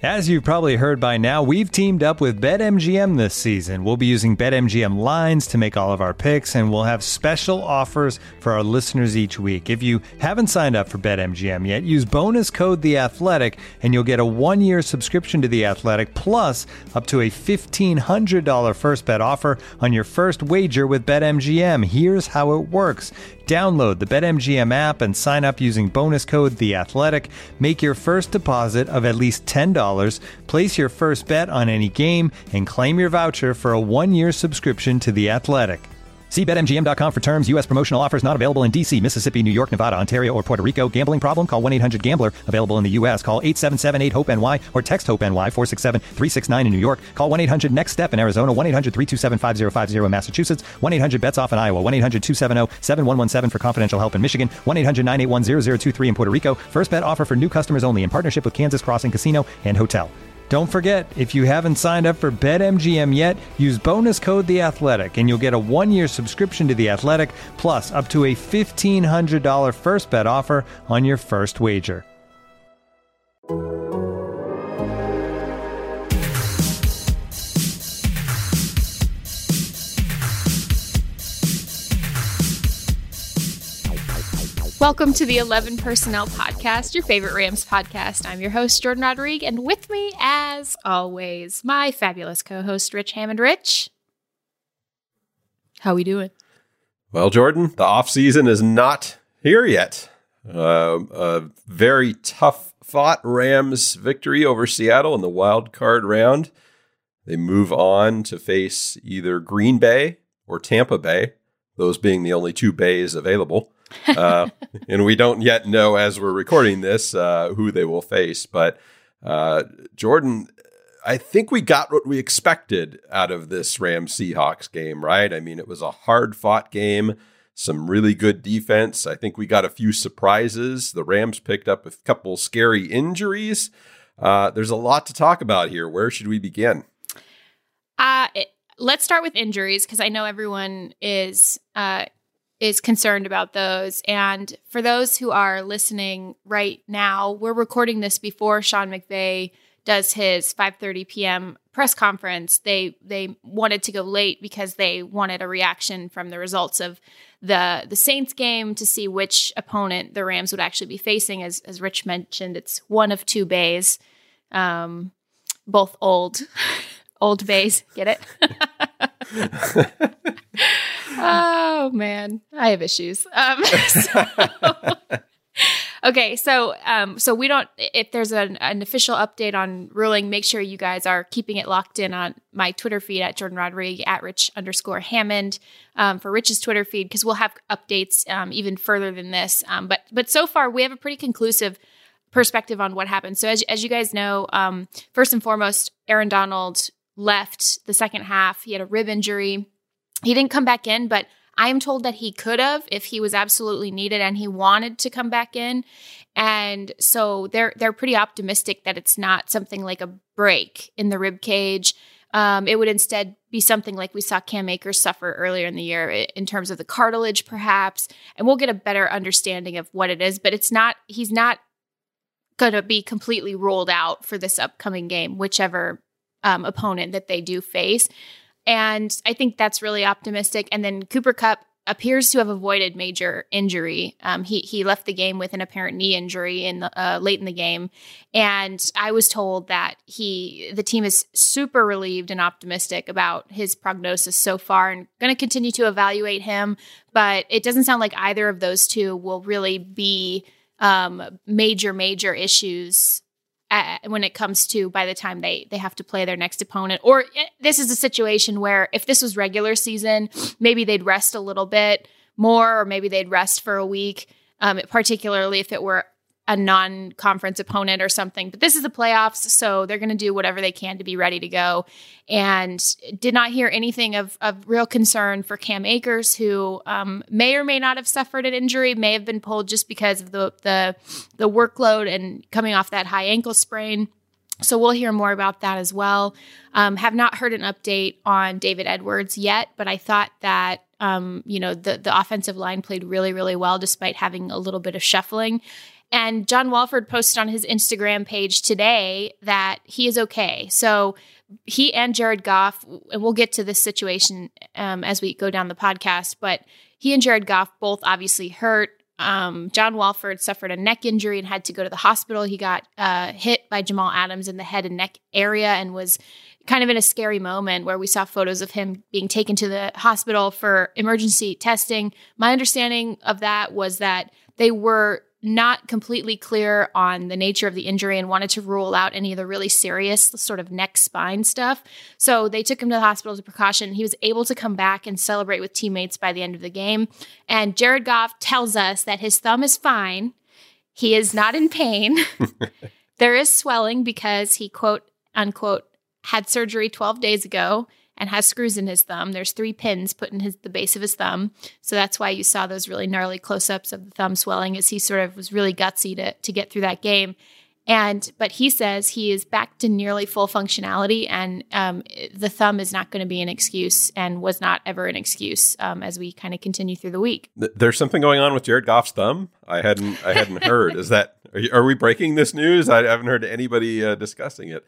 As you've probably heard by now, we've teamed up with BetMGM this season. We'll be using BetMGM lines to make all of our picks, and we'll have special offers for our listeners each week. If you haven't signed up for BetMGM yet, use bonus code The Athletic, and you'll get a 1-year subscription to The Athletic, plus up to a $1,500 first bet offer on your first wager with BetMGM. Here's how it works. Download the BetMGM app and sign up using bonus code The Athletic. Make your first deposit of at least $10. Place your first bet on any game and claim your voucher for a 1-year subscription to The Athletic. See BetMGM.com for terms. U.S. promotional offers not available in D.C., Mississippi, New York, Nevada, Ontario, or Puerto Rico. Gambling problem? Call 1-800-GAMBLER. Available in the U.S. Call 877-8-HOPE-NY or text HOPE-NY 467-369 in New York. Call 1-800-NEXT-STEP in Arizona. 1-800-327-5050 in Massachusetts. 1-800-BETS-OFF in Iowa. 1-800-270-7117 for confidential help in Michigan. 1-800-981-0023 in Puerto Rico. First bet offer for new customers only in partnership with Kansas Crossing Casino and Hotel. Don't forget, if you haven't signed up for BetMGM yet, use bonus code The Athletic, and you'll get a 1-year subscription to The Athletic, plus up to a $1,500 first bet offer on your first wager. Welcome to the 11 Personnel Podcast, your favorite Rams podcast. I'm your host, Jordan Rodriguez, and with me, as always, my fabulous co-host, Rich Hammond. Rich, how we doing? Well, Jordan, the offseason is not here yet. A very tough-fought Rams victory over Seattle in the wild card round. They move on to face either Green Bay or Tampa Bay, those being the only two bays available. And we don't yet know, as we're recording this, who they will face. But Jordan, I think we got what we expected out of this Rams-Seahawks game, right? I mean, it was a hard-fought game, some really good defense. I think we got a few surprises. The Rams picked up a couple scary injuries. There's a lot to talk about here. Where should we begin? Let's start with injuries, because I know everyone is concerned about those. And for those who are listening right now, we're recording this before Sean McVay does his 5:30 p.m. press conference. They wanted to go late because they wanted a reaction from the results of the Saints game to see which opponent the Rams would actually be facing. As Rich mentioned, it's one of two bays, both old bays. Get it? Oh man, I have issues. Okay, so we don't. If there's an official update on ruling, make sure you guys are keeping it locked in on my Twitter feed at Jordan Rodriguez at Rich_Hammond for Rich's Twitter feed, because we'll have updates even further than this. But so far we have a pretty conclusive perspective on what happened. So as you guys know, first and foremost, Aaron Donald left the second half. He had a rib injury. He didn't come back in, but I am told that he could have if he was absolutely needed and he wanted to come back in. And so they're pretty optimistic that it's not something like a break in the rib cage. It would instead be something like we saw Cam Akers suffer earlier in the year in terms of the cartilage, perhaps. And we'll get a better understanding of what it is. But he's not going to be completely ruled out for this upcoming game, whichever opponent that they do face. And I think that's really optimistic. And then Cooper Kupp appears to have avoided major injury. He left the game with an apparent knee injury late in the game. And I was told that the team is super relieved and optimistic about his prognosis so far and going to continue to evaluate him. But it doesn't sound like either of those two will really be major issues when it comes to by the time they have to play their next opponent. Or this is a situation where if this was regular season, maybe they'd rest a little bit more, or maybe they'd rest for a week, particularly if it were a non-conference opponent or something. But this is the playoffs, so they're going to do whatever they can to be ready to go. And did not hear anything of real concern for Cam Akers, who may or may not have suffered an injury, may have been pulled just because of the workload and coming off that high ankle sprain. So we'll hear more about that as well. Have not heard an update on David Edwards yet, but I thought that the offensive line played really, really well despite having a little bit of shuffling. And John Walford posted on his Instagram page today that he is okay. So he and Jared Goff, and we'll get to this situation as we go down the podcast, but he and Jared Goff both obviously hurt. John Walford suffered a neck injury and had to go to the hospital. He got hit by Jamal Adams in the head and neck area and was kind of in a scary moment where we saw photos of him being taken to the hospital for emergency testing. My understanding of that was that they were not completely clear on the nature of the injury and wanted to rule out any of the really serious sort of neck spine stuff. So they took him to the hospital as a precaution. He was able to come back and celebrate with teammates by the end of the game. And Jared Goff tells us that his thumb is fine. He is not in pain. There is swelling because he, quote unquote, had surgery 12 days ago and has screws in his thumb. There's 3 pins put in the base of his thumb. So that's why you saw those really gnarly close-ups of the thumb swelling, as he sort of was really gutsy to get through that game. But he says he is back to nearly full functionality, and the thumb is not going to be an excuse and was not ever an excuse as we kind of continue through the week. There's something going on with Jared Goff's thumb. I hadn't heard. Is that, are we breaking this news? I haven't heard anybody discussing it.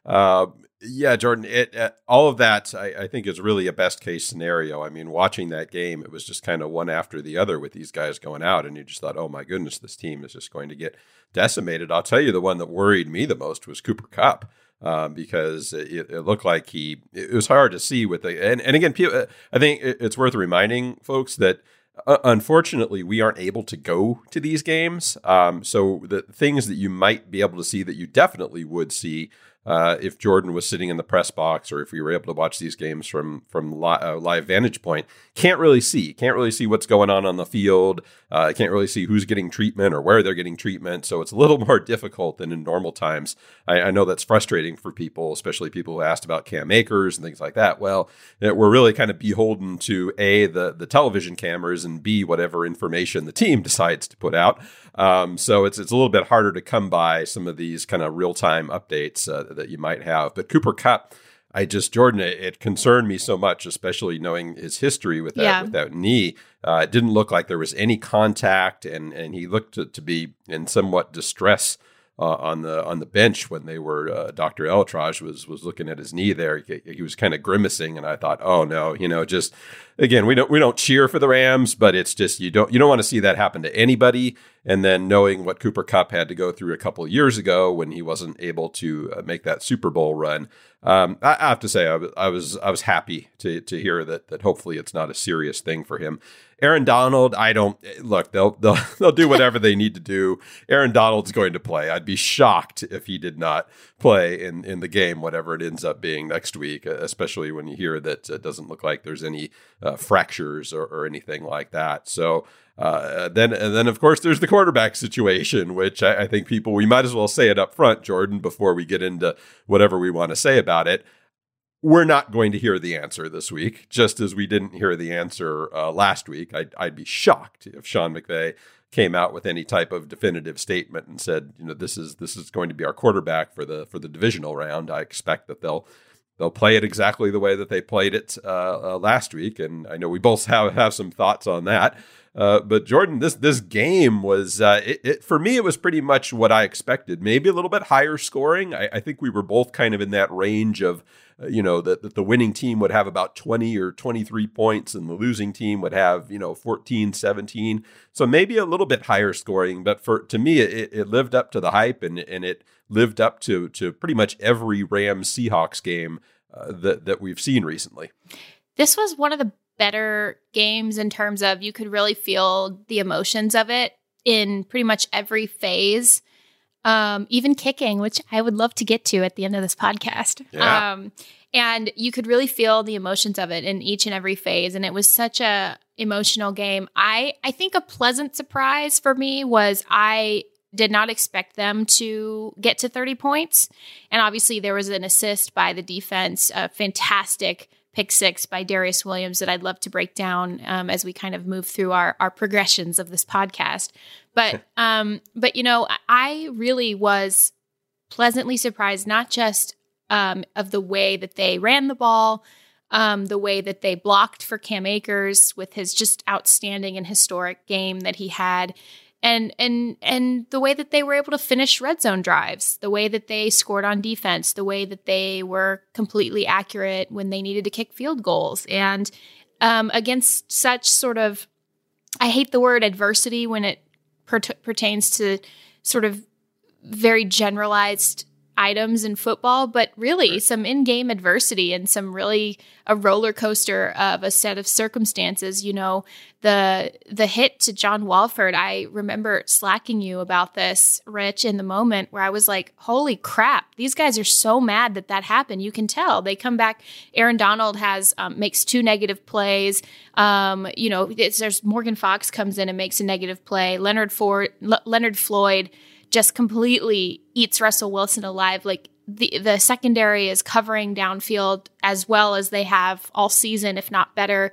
Yeah, Jordan, all of that, I think, is really a best case scenario. I mean, watching that game, it was just kind of one after the other with these guys going out, and you just thought, oh my goodness, this team is just going to get decimated. I'll tell you, the one that worried me the most was Cooper Kupp, because it looked like it was hard to see with and again, I think it's worth reminding folks that unfortunately, we aren't able to go to these games. So the things that you might be able to see that you definitely would see if Jordan was sitting in the press box, or if we were able to watch these games from live vantage point, can't really see what's going on the field. Can't really see who's getting treatment or where they're getting treatment. So it's a little more difficult than in normal times. I know that's frustrating for people, especially people who asked about Cam Akers and things like that. Well, we're really kind of beholden to A, the television cameras, and B, whatever information the team decides to put out. So it's a little bit harder to come by some of these kind of real-time updates that you might have. But Cooper Kupp, Jordan, it concerned me so much, especially knowing his history with that knee. It didn't look like there was any contact, and he looked to be in somewhat distress on the bench when they were Dr. Elatraj was looking at his knee there. He was kind of grimacing, and I thought, oh no, just again, we don't cheer for the Rams, but it's just you don't want to see that happen to anybody. And then knowing what Cooper Kupp had to go through a couple of years ago when he wasn't able to make that Super Bowl run, I have to say I was happy to hear that hopefully it's not a serious thing for him. Aaron Donald, they'll do whatever they need to do. Aaron Donald's going to play. I'd be shocked if he did not play in the game, whatever it ends up being next week, especially when you hear that it doesn't look like there's any fractures or anything like that. So then of course there's the quarterback situation, which I think we might as well say it up front, Jordan, before we get into whatever we want to say about it. We're not going to hear the answer this week, just as we didn't hear the answer last week. I'd be shocked if Sean McVay came out with any type of definitive statement and said, this is going to be our quarterback for the divisional round. I expect that they'll play it exactly the way that they played it last week, and I know we both have some thoughts on that. But Jordan, this game was for me, it was pretty much what I expected. Maybe a little bit higher scoring. I think we were both kind of in that range of, that the winning team would have about 20 or 23 points, and the losing team would have 14, 17. So maybe a little bit higher scoring. But to me, it lived up to the hype, and it lived up to pretty much every Rams Seahawks game that we've seen recently. This was one of the better games in terms of you could really feel the emotions of it in pretty much every phase, even kicking, which I would love to get to at the end of this podcast. Yeah. And you could really feel the emotions of it in each and every phase. And it was such a emotional game. I think a pleasant surprise for me was I did not expect them to get to 30 points. And obviously there was an assist by the defense, a fantastic pick six by Darius Williams that I'd love to break down as we kind of move through our progressions of this podcast. But I really was pleasantly surprised, not just of the way that they ran the ball, the way that they blocked for Cam Akers with his just outstanding and historic game that he had, and the way that they were able to finish red zone drives, the way that they scored on defense, the way that they were completely accurate when they needed to kick field goals. And against such sort of, I hate the word adversity when it pertains to sort of very generalized items in football, but really some in-game adversity and some really a roller coaster of a set of circumstances. You know, the hit to John Walford, I remember slacking you about this, Rich, in the moment where I was like, holy crap, these guys are so mad that happened. You can tell. They come back. Aaron Donald makes 2 negative plays. There's Morgan Fox comes in and makes a negative play. Leonard Floyd just completely eats Russell Wilson alive. Like the secondary is covering downfield as well as they have all season, if not better.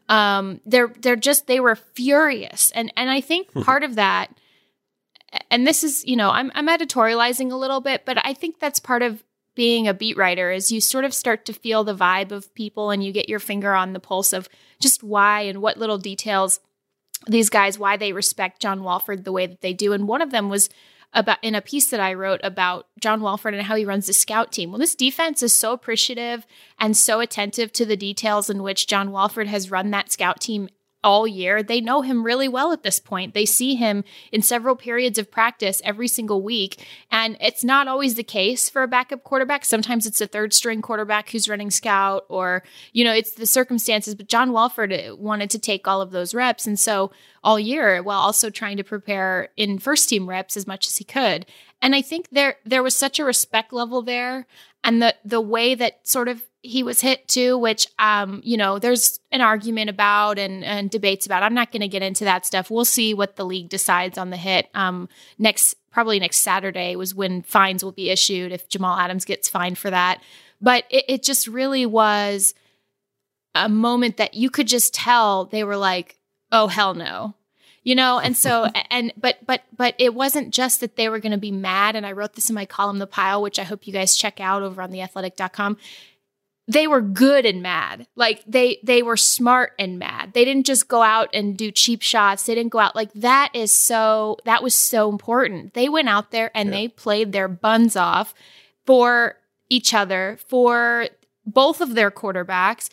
They were furious. And I think part of that, and this is, I'm editorializing a little bit, but I think that's part of being a beat writer is you sort of start to feel the vibe of people and you get your finger on the pulse of just why and what little details these guys, why they respect John Walford the way that they do. And one of them was about in a piece that I wrote about John Walford and how he runs the scout team. Well, this defense is so appreciative and so attentive to the details in which John Walford has run that scout team all year. They know him really well at this point. They see him in several periods of practice every single week. And it's not always the case for a backup quarterback. Sometimes it's a third string quarterback who's running scout or, it's the circumstances. But John Walford wanted to take all of those reps. And so all year, while also trying to prepare in first team reps as much as he could. And I think there was such a respect level there. And the way that sort of he was hit too, which, there's an argument about and debates about. I'm not going to get into that stuff. We'll see what the league decides on the hit. Probably next Saturday was when fines will be issued if Jamal Adams gets fined for that. But it just really was a moment that you could just tell they were like, oh, hell no. And so, but it wasn't just that they were going to be mad. And I wrote this in my column, The Pile, which I hope you guys check out over on theathletic.com. They were good and mad. Like they were smart and mad. They didn't just go out and do cheap shots. They didn't go out like that was so important. They went out there and they played their buns off for each other, for both of their quarterbacks,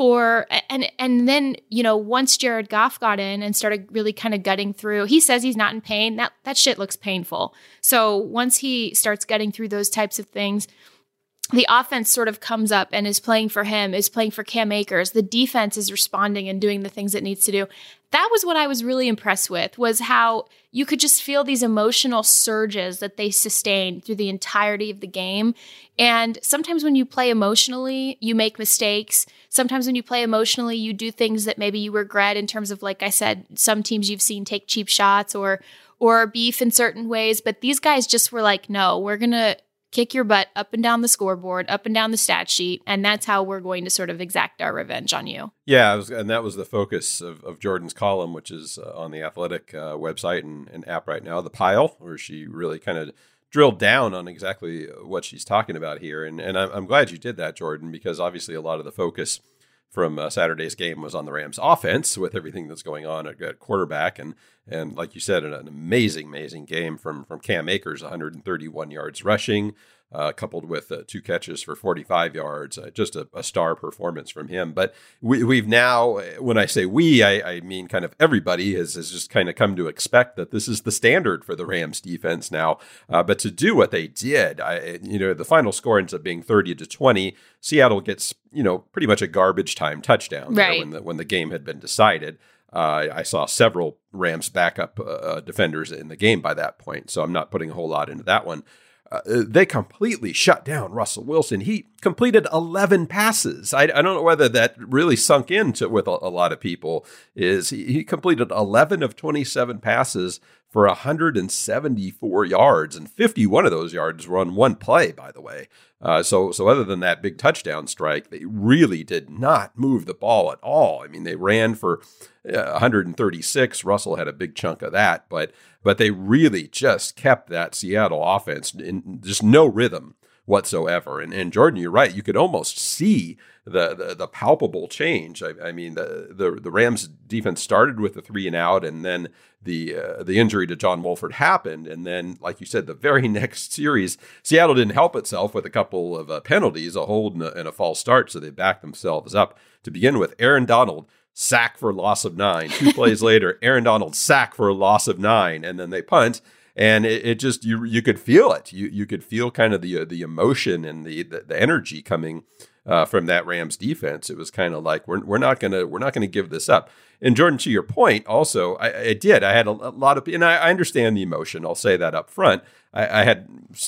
and then, once Jared Goff got in and started really kind of gutting through, he says he's not in pain. That shit looks painful. So once he starts gutting through those types of things, the offense sort of comes up and is playing for him, is playing for Cam Akers. The defense is responding and doing the things it needs to do. That was what I was really impressed with, was how you could just feel these emotional surges that they sustained through the entirety of the game. And sometimes when you play emotionally, you make mistakes. Sometimes when you play emotionally, you do things that maybe you regret in terms of, like I said, some teams you've seen take cheap shots or beef in certain ways. But these guys just were like, no, we're going to kick your butt up and down the scoreboard, up and down the stat sheet, and that's how we're going to sort of exact our revenge on you. Yeah, and that was the focus of Jordan's column, which is on the Athletic website and app right now, The Pile, where she really kind of drilled down on exactly what she's talking about here. And I'm glad you did that, Jordan, because obviously a lot of the focus from Saturday's game was on the Rams offense with everything that's going on at quarterback. And like you said, an amazing game from Cam Akers, 131 yards rushing, coupled with 2 catches for 45 yards. Just a star performance from him. But we've now, when I say we, I mean kind of everybody has just kind of come to expect that this is the standard for the Rams defense now. But to do what they did, the final score ends up being 30-20. Seattle gets, pretty much a garbage time touchdown when the game had been decided. I saw several Rams backup defenders in the game by that point, so I'm not putting a whole lot into that one. They completely shut down Russell Wilson. He completed 11 passes. I don't know whether that really sunk into with a lot of people. Is he completed 11 of 27 passes for 174 yards, and 51 of those yards were on one play, by the way. So other than that big touchdown strike, they really did not move the ball at all. I mean, they ran for 136. Russell had a big chunk of that, but they really just kept that Seattle offense in just no rhythm whatsoever. And Jordan, you're right. You could almost see the palpable change. I mean, the Rams defense started with the 3 and out, and then the injury to John Wolford happened. And then, like you said, the very next series, Seattle didn't help itself with a couple of penalties, a hold and a false start. So they backed themselves up to begin with. Aaron Donald, sack for loss of 9. 2 plays later, Aaron Donald, sack for a loss of 9. And then they punt. And it just, you could feel it. You could feel kind of the emotion and the energy coming from that Rams defense. It was kind of like, we're not gonna give this up. And Jordan, to your point, also, I had a lot of, and I understand the emotion. I'll say that up front. I had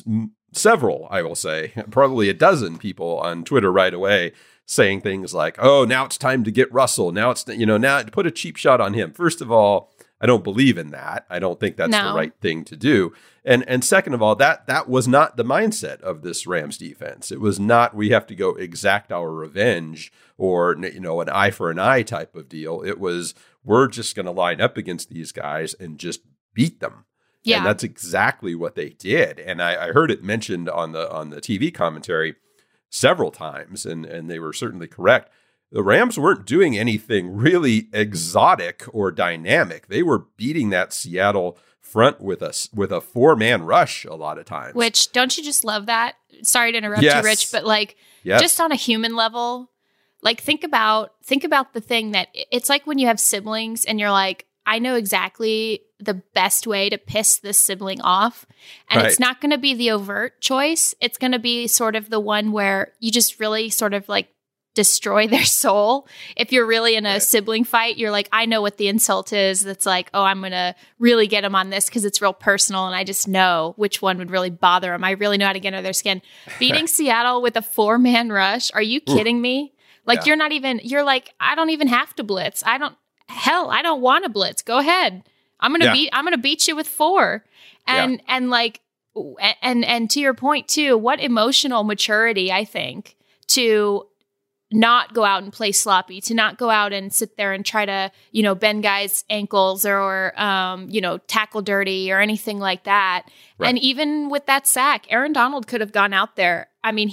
several, I will say, probably a dozen people on Twitter right away saying things like, "Oh, now it's time to get Russell. Now it's, now put a cheap shot on him." First of all, I don't believe in that. I don't think that's the right thing to do. And second of all, that was not the mindset of this Rams defense. It was not, we have to go exact our revenge or, an eye for an eye type of deal. It was, we're just going to line up against these guys and just beat them. Yeah. And that's exactly what they did. And I heard it mentioned on the TV commentary several times, and they were certainly correct. The Rams weren't doing anything really exotic or dynamic. They were beating that Seattle front with a 4-man rush a lot of times. Which, don't you just love that? Sorry to interrupt you, Rich, but just on a human level, think about the thing that it's like when you have siblings and you're like, I know exactly the best way to piss this sibling off. And It's not going to be the overt choice. It's going to be sort of the one where you just really sort of destroy their soul. If you're really in a sibling fight, you're like, I know what the insult is. That's like, oh, I'm going to really get them on this because it's real personal. And I just know which one would really bother them. I really know how to get under their skin. Beating Seattle with a 4-man rush. Are you kidding me? You're like, I don't even have to blitz. I don't want to blitz. Go ahead. I'm going to beat you with 4. And to your point too, what emotional maturity, I think, to not go out and play sloppy, to not go out and sit there and try to, bend guys' ankles or tackle dirty or anything like that. Right. And even with that sack, Aaron Donald could have gone out there. I mean,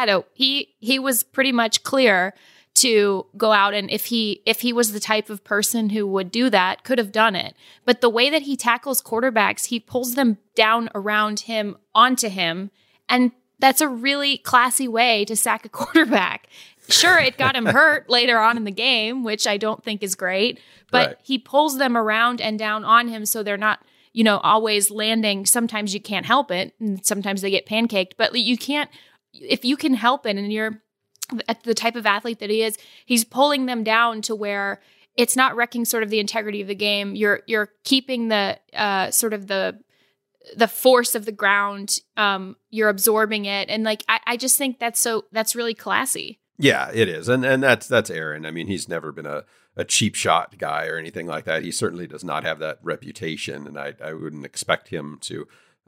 he was pretty much clear to go out, and if he was the type of person who would do that, could have done it. But the way that he tackles quarterbacks, he pulls them down around him onto him, and that's a really classy way to sack a quarterback. Sure, it got him hurt later on in the game, which I don't think is great, but he pulls them around and down on him so they're not, always landing. Sometimes you can't help it, and sometimes they get pancaked, but you can't, if you can help it and you're the type of athlete that he is, he's pulling them down to where it's not wrecking sort of the integrity of the game. You're keeping the sort of the force of the ground. You're absorbing it. And I just think that's really classy. Yeah, it is. And that's Aaron. I mean, he's never been a cheap shot guy or anything like that. He certainly does not have that reputation. And I wouldn't expect him to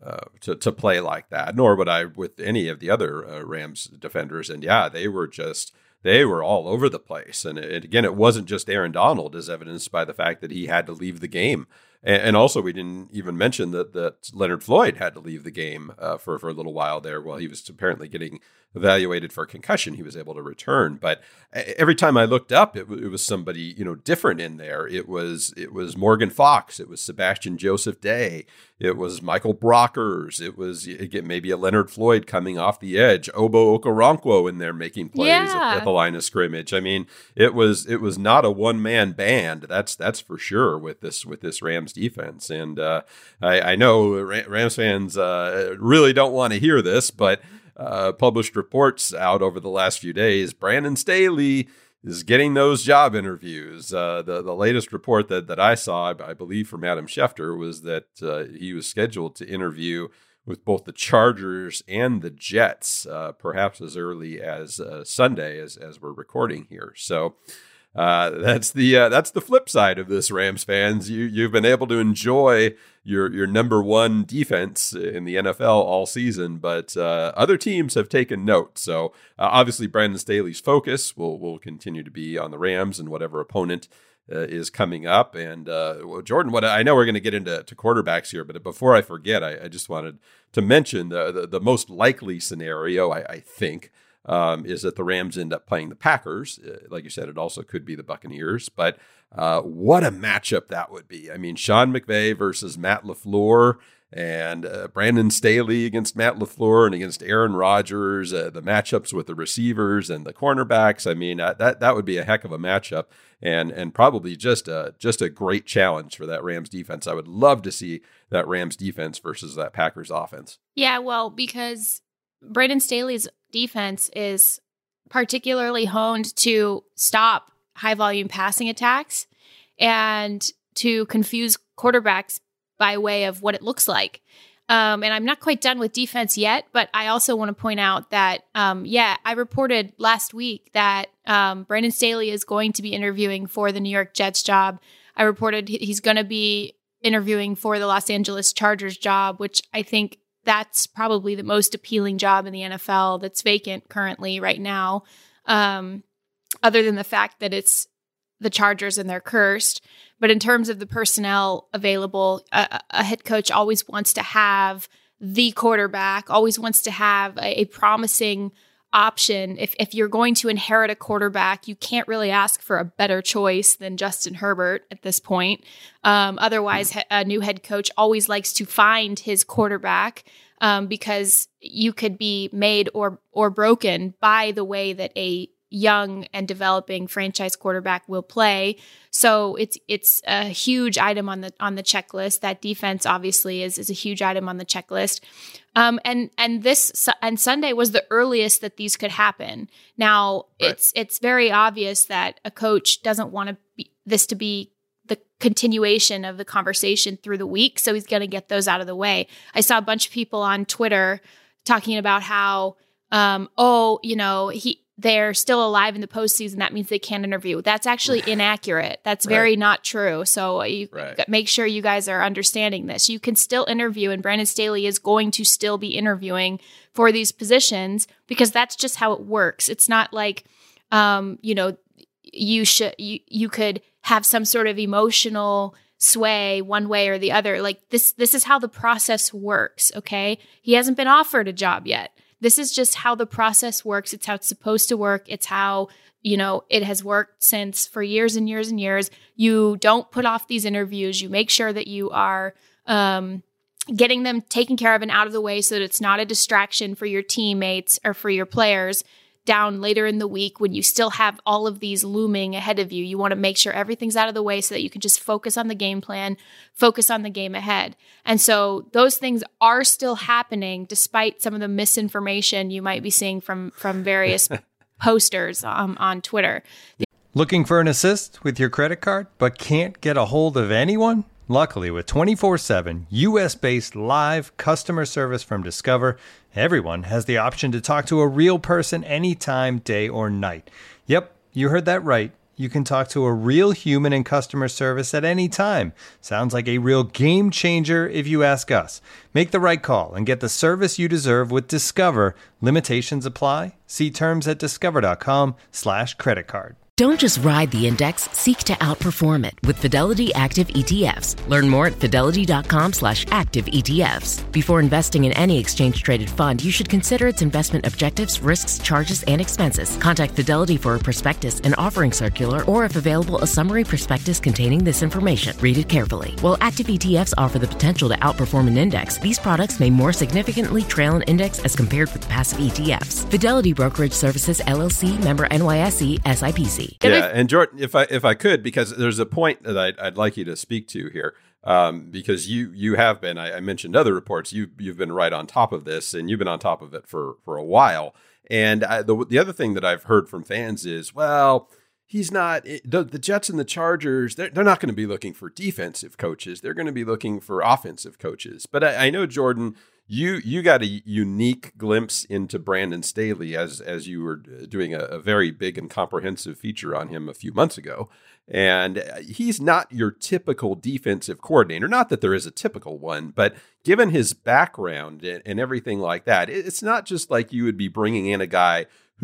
play like that, nor would I with any of the other Rams defenders. And they were all over the place. And again, it wasn't just Aaron Donald, as evidenced by the fact that he had to leave the game. And also, we didn't even mention that Leonard Floyd had to leave the game for a little while there while he was apparently getting evaluated for concussion. He was able to return, but every time I looked up, it was somebody different in there. It was Morgan Fox. It was Sebastian Joseph Day. It was Michael Brockers. It was maybe a Leonard Floyd coming off the edge. Obo Okoronkwo in there making plays at the line of scrimmage. I mean, it was not a one-man band. That's for sure with this Rams defense. And I know Rams fans really don't want to hear this, but published reports out over the last few days, Brandon Staley is getting those job interviews. The latest report that I saw, I believe from Adam Schefter, was that he was scheduled to interview with both the Chargers and the Jets, perhaps as early as Sunday, as we're recording here. So that's the flip side of this, Rams fans. You've been able to enjoy your number one defense in the NFL all season, but other teams have taken note. So obviously Brandon Staley's focus will continue to be on the Rams and whatever opponent is coming up. And well, Jordan, what I know we're going to get into quarterbacks here, but before I forget, I just wanted to mention the most likely scenario, I think, is that the Rams end up playing the Packers. Like you said, it also could be the Buccaneers, but what a matchup that would be. I mean, Sean McVay versus Matt LaFleur, and Brandon Staley against Matt LaFleur and against Aaron Rodgers, the matchups with the receivers and the cornerbacks. I mean, that would be a heck of a matchup, and probably just a great challenge for that Rams defense. I would love to see that Rams defense versus that Packers offense. Yeah, well, because Brandon Staley's defense is particularly honed to stop high volume passing attacks and to confuse quarterbacks by way of what it looks like. And I'm not quite done with defense yet, but I also want to point out that, I reported last week that Brandon Staley is going to be interviewing for the New York Jets job. I reported he's going to be interviewing for the Los Angeles Chargers job, which I think that's probably the most appealing job in the NFL that's vacant currently right now, other than the fact that it's the Chargers and they're cursed. But in terms of the personnel available, a head coach always wants to have the quarterback, always wants to have a promising option. If you're going to inherit a quarterback, you can't really ask for a better choice than Justin Herbert at this point. Otherwise, a new head coach always likes to find his quarterback because you could be made or broken by the way that a young and developing franchise quarterback will play. So it's a huge item on the checklist. That defense obviously is a huge item on the checklist. And Sunday was the earliest that these could happen. Now, right. It's very obvious that a coach doesn't want this to be the continuation of the conversation through the week, so he's going to get those out of the way. I saw a bunch of people on Twitter talking about how, they're still alive in the postseason. That means they can't interview. That's actually inaccurate. That's very not true. So you make sure you guys are understanding this. You can still interview, and Brandon Staley is going to still be interviewing for these positions because that's just how it works. It's not like, you could have some sort of emotional sway one way or the other. Like this is how the process works. Okay. He hasn't been offered a job yet. This is just how the process works. It's how it's supposed to work. It's how, it has worked for years and years and years. You don't put off these interviews. You make sure that you are getting them taken care of and out of the way so that it's not a distraction for your teammates or for your players down later in the week when you still have all of these looming ahead of you. You want to make sure everything's out of the way so that you can just focus on the game plan, focus on the game ahead. And so those things are still happening despite some of the misinformation you might be seeing from various posters on Twitter. Looking for an assist with your credit card but can't get a hold of anyone? Luckily, with 24/7 U.S.-based live customer service from Discover, everyone has the option to talk to a real person anytime, day or night. Yep, you heard that right. You can talk to a real human in customer service at any time. Sounds like a real game changer if you ask us. Make the right call and get the service you deserve with Discover. Limitations apply. See terms at discover.com/creditcard. Don't just ride the index, seek to outperform it with Fidelity Active ETFs. Learn more at fidelity.com/active ETFs. Before investing in any exchange-traded fund, you should consider its investment objectives, risks, charges, and expenses. Contact Fidelity for a prospectus, an offering circular, or if available, a summary prospectus containing this information. Read it carefully. While active ETFs offer the potential to outperform an index, these products may more significantly trail an index as compared with passive ETFs. Fidelity Brokerage Services, LLC, member NYSE, SIPC. Yeah, and Jordan, if I could, because there's a point that I'd like you to speak to here, because you have been, I mentioned other reports, you've been right on top of this, and you've been on top of it for a while. And the other thing that I've heard from fans is, well, he's not, the Jets and the Chargers, they're not going to be looking for defensive coaches. They're going to be looking for offensive coaches. But I know, Jordan, you got a unique glimpse into Brandon Staley as you were doing a very big and comprehensive feature on him a few months ago. And he's not your typical defensive coordinator. Not that there is a typical one, but given his background and everything like that, it's not just like you would be bringing in a guy who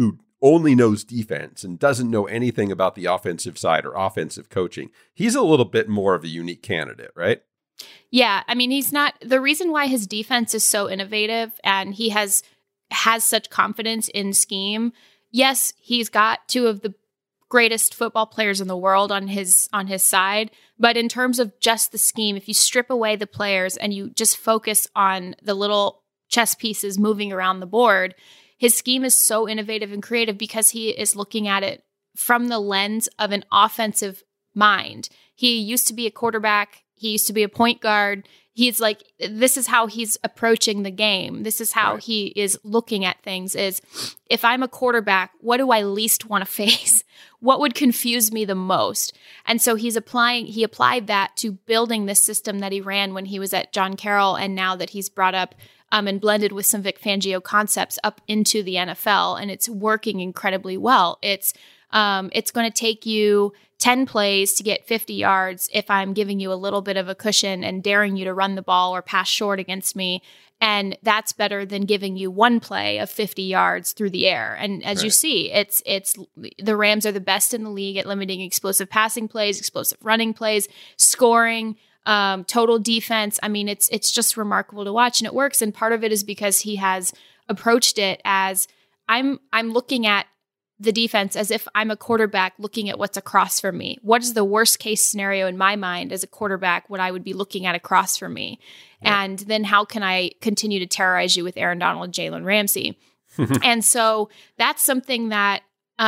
only knows defense and doesn't know anything about the offensive side or offensive coaching. He's a little bit more of a unique candidate, right? Yeah. I mean, he's not the reason why his defense is so innovative and he has such confidence in scheme. Yes, he's got two of the greatest football players in the world on his side. But in terms of just the scheme, if you strip away the players and you just focus on the little chess pieces moving around the board, his scheme is so innovative and creative because he is looking at it from the lens of an offensive mind. He used to be a quarterback. He used to be a point guard. He's like, this is how he's approaching the game. This is how he is looking at things is, if I'm a quarterback, what do I least want to face? What would confuse me the most? And so he applied that to building this system that he ran when he was at John Carroll, and now that he's brought up and blended with some Vic Fangio concepts up into the NFL, and it's working incredibly well. It's going to take you 10 plays to get 50 yards if I'm giving you a little bit of a cushion and daring you to run the ball or pass short against me. And that's better than giving you one play of 50 yards through the air. And as you see, it's the Rams are the best in the league at limiting explosive passing plays, explosive running plays, scoring, total defense. I mean, it's just remarkable to watch, and it works. And part of it is because he has approached it as I'm looking at the defense as if I'm a quarterback looking at what's across from me. What is the worst case scenario in my mind as a quarterback, what I would be looking at across from me? Yeah. And then how can I continue to terrorize you with Aaron Donald and Jalen Ramsey? And so that's something that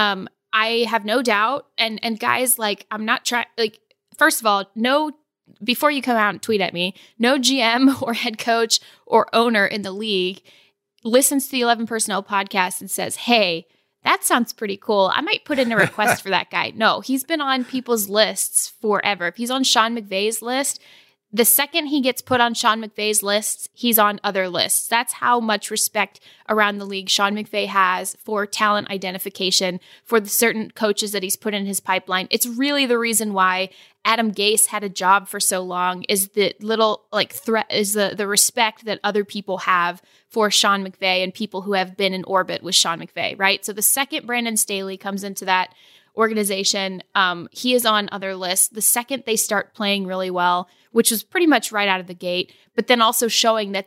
I have no doubt. And guys, like, I'm not trying, like, first of all, before you come out and tweet at me, no GM or head coach or owner in the league listens to the 11 Personnel podcast and says, hey, that sounds pretty cool. I might put in a request for that guy. No, he's been on people's lists forever. If he's on Sean McVay's list, the second he gets put on Sean McVay's lists, he's on other lists. That's how much respect around the league Sean McVay has for talent identification, for the certain coaches that he's put in his pipeline. It's really the reason why Adam Gase had a job for so long, is the little threat, is the respect that other people have for Sean McVay and people who have been in orbit with Sean McVay, right? So the second Brandon Staley comes into that organization, he is on other lists. The second they start playing really well, which was pretty much right out of the gate, but then also showing that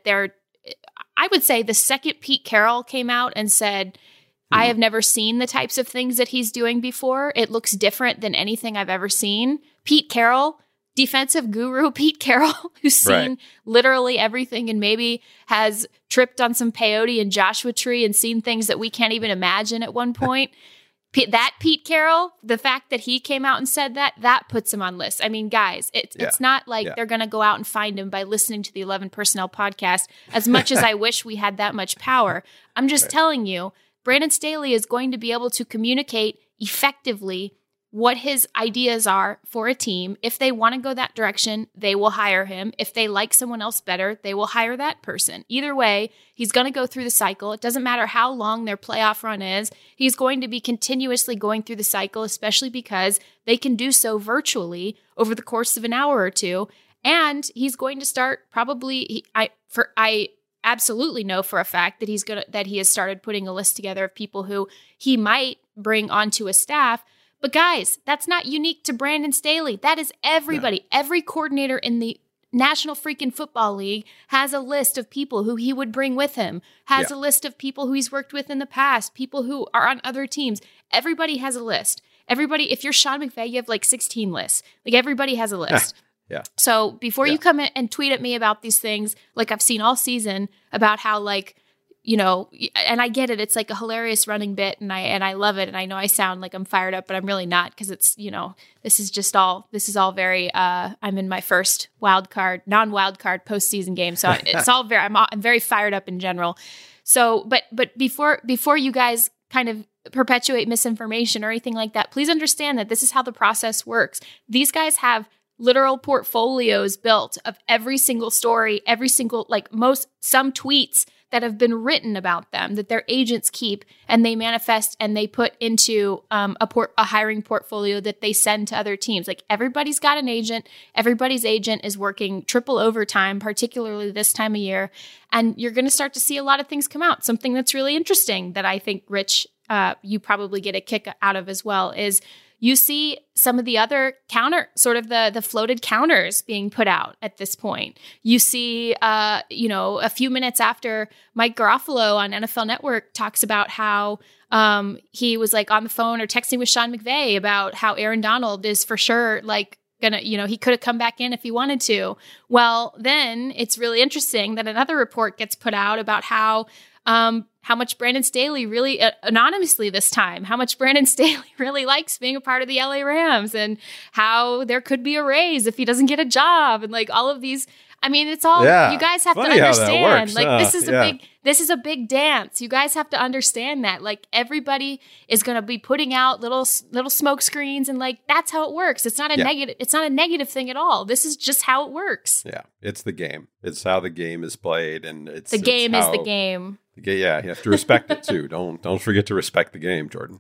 I would say the second Pete Carroll came out and said, I have never seen the types of things that he's doing before. It looks different than anything I've ever seen. Pete Carroll, defensive guru Pete Carroll, who's seen literally everything and maybe has tripped on some peyote and Joshua Tree and seen things that we can't even imagine at one point. That Pete Carroll, the fact that he came out and said that puts him on lists. I mean, guys, it's not like they're going to go out and find him by listening to the 11 Personnel podcast, as much as I wish we had that much power. I'm just telling you, Brandon Staley is going to be able to communicate effectively what his ideas are for a team. If they want to go that direction, they will hire him. If they like someone else better, they will hire that person. Either way, he's going to go through the cycle. It doesn't matter how long their playoff run is. He's going to be continuously going through the cycle, especially because they can do so virtually over the course of an hour or two. And he's going to start probably, I absolutely know for a fact that he has started putting a list together of people who he might bring onto a staff. But guys, that's not unique to Brandon Staley. That is everybody. No. Every coordinator in the National freaking Football League has a list of people who he would bring with him, has a list of people who he's worked with in the past, people who are on other teams. Everybody has a list. Everybody, if you're Sean McVay, you have like 16 lists. Like everybody has a list. Yeah. So before you come in and tweet at me about these things, like I've seen all season about how and I get it. It's like a hilarious running bit and I love it. And I know I sound like I'm fired up, but I'm really not, because it's, this is all very, I'm in my first non-wild card postseason game. So it's all I'm very fired up in general. So, but before you guys kind of perpetuate misinformation or anything like that, please understand that this is how the process works. These guys have literal portfolios built of every single story, every single, some tweets that have been written about them that their agents keep and they manifest and they put into a hiring portfolio that they send to other teams. Like everybody's got an agent. Everybody's agent is working triple overtime, particularly this time of year. And you're going to start to see a lot of things come out. Something that's really interesting that I think Rich you probably get a kick out of as well, is you see some of the other sort of the floated counters being put out at this point. You see, a few minutes after Mike Garofalo on NFL Network talks about how he was like on the phone or texting with Sean McVay about how Aaron Donald is for sure like gonna, he could have come back in if he wanted to. Well, then it's really interesting that another report gets put out about how much Brandon Staley really, anonymously this time, how much Brandon Staley really likes being a part of the LA Rams, and how there could be a raise if he doesn't get a job, and like all of these. I mean, it's all, you guys have to understand, like this is a big dance. You guys have to understand that, like, everybody is going to be putting out little smoke screens, and like, that's how it works. It's not a negative. It's not a negative thing at all. This is just how it works. Yeah. It's the game. It's how the game is played. And the game is the game. Yeah. You have to respect it too. Don't forget to respect the game, Jordan.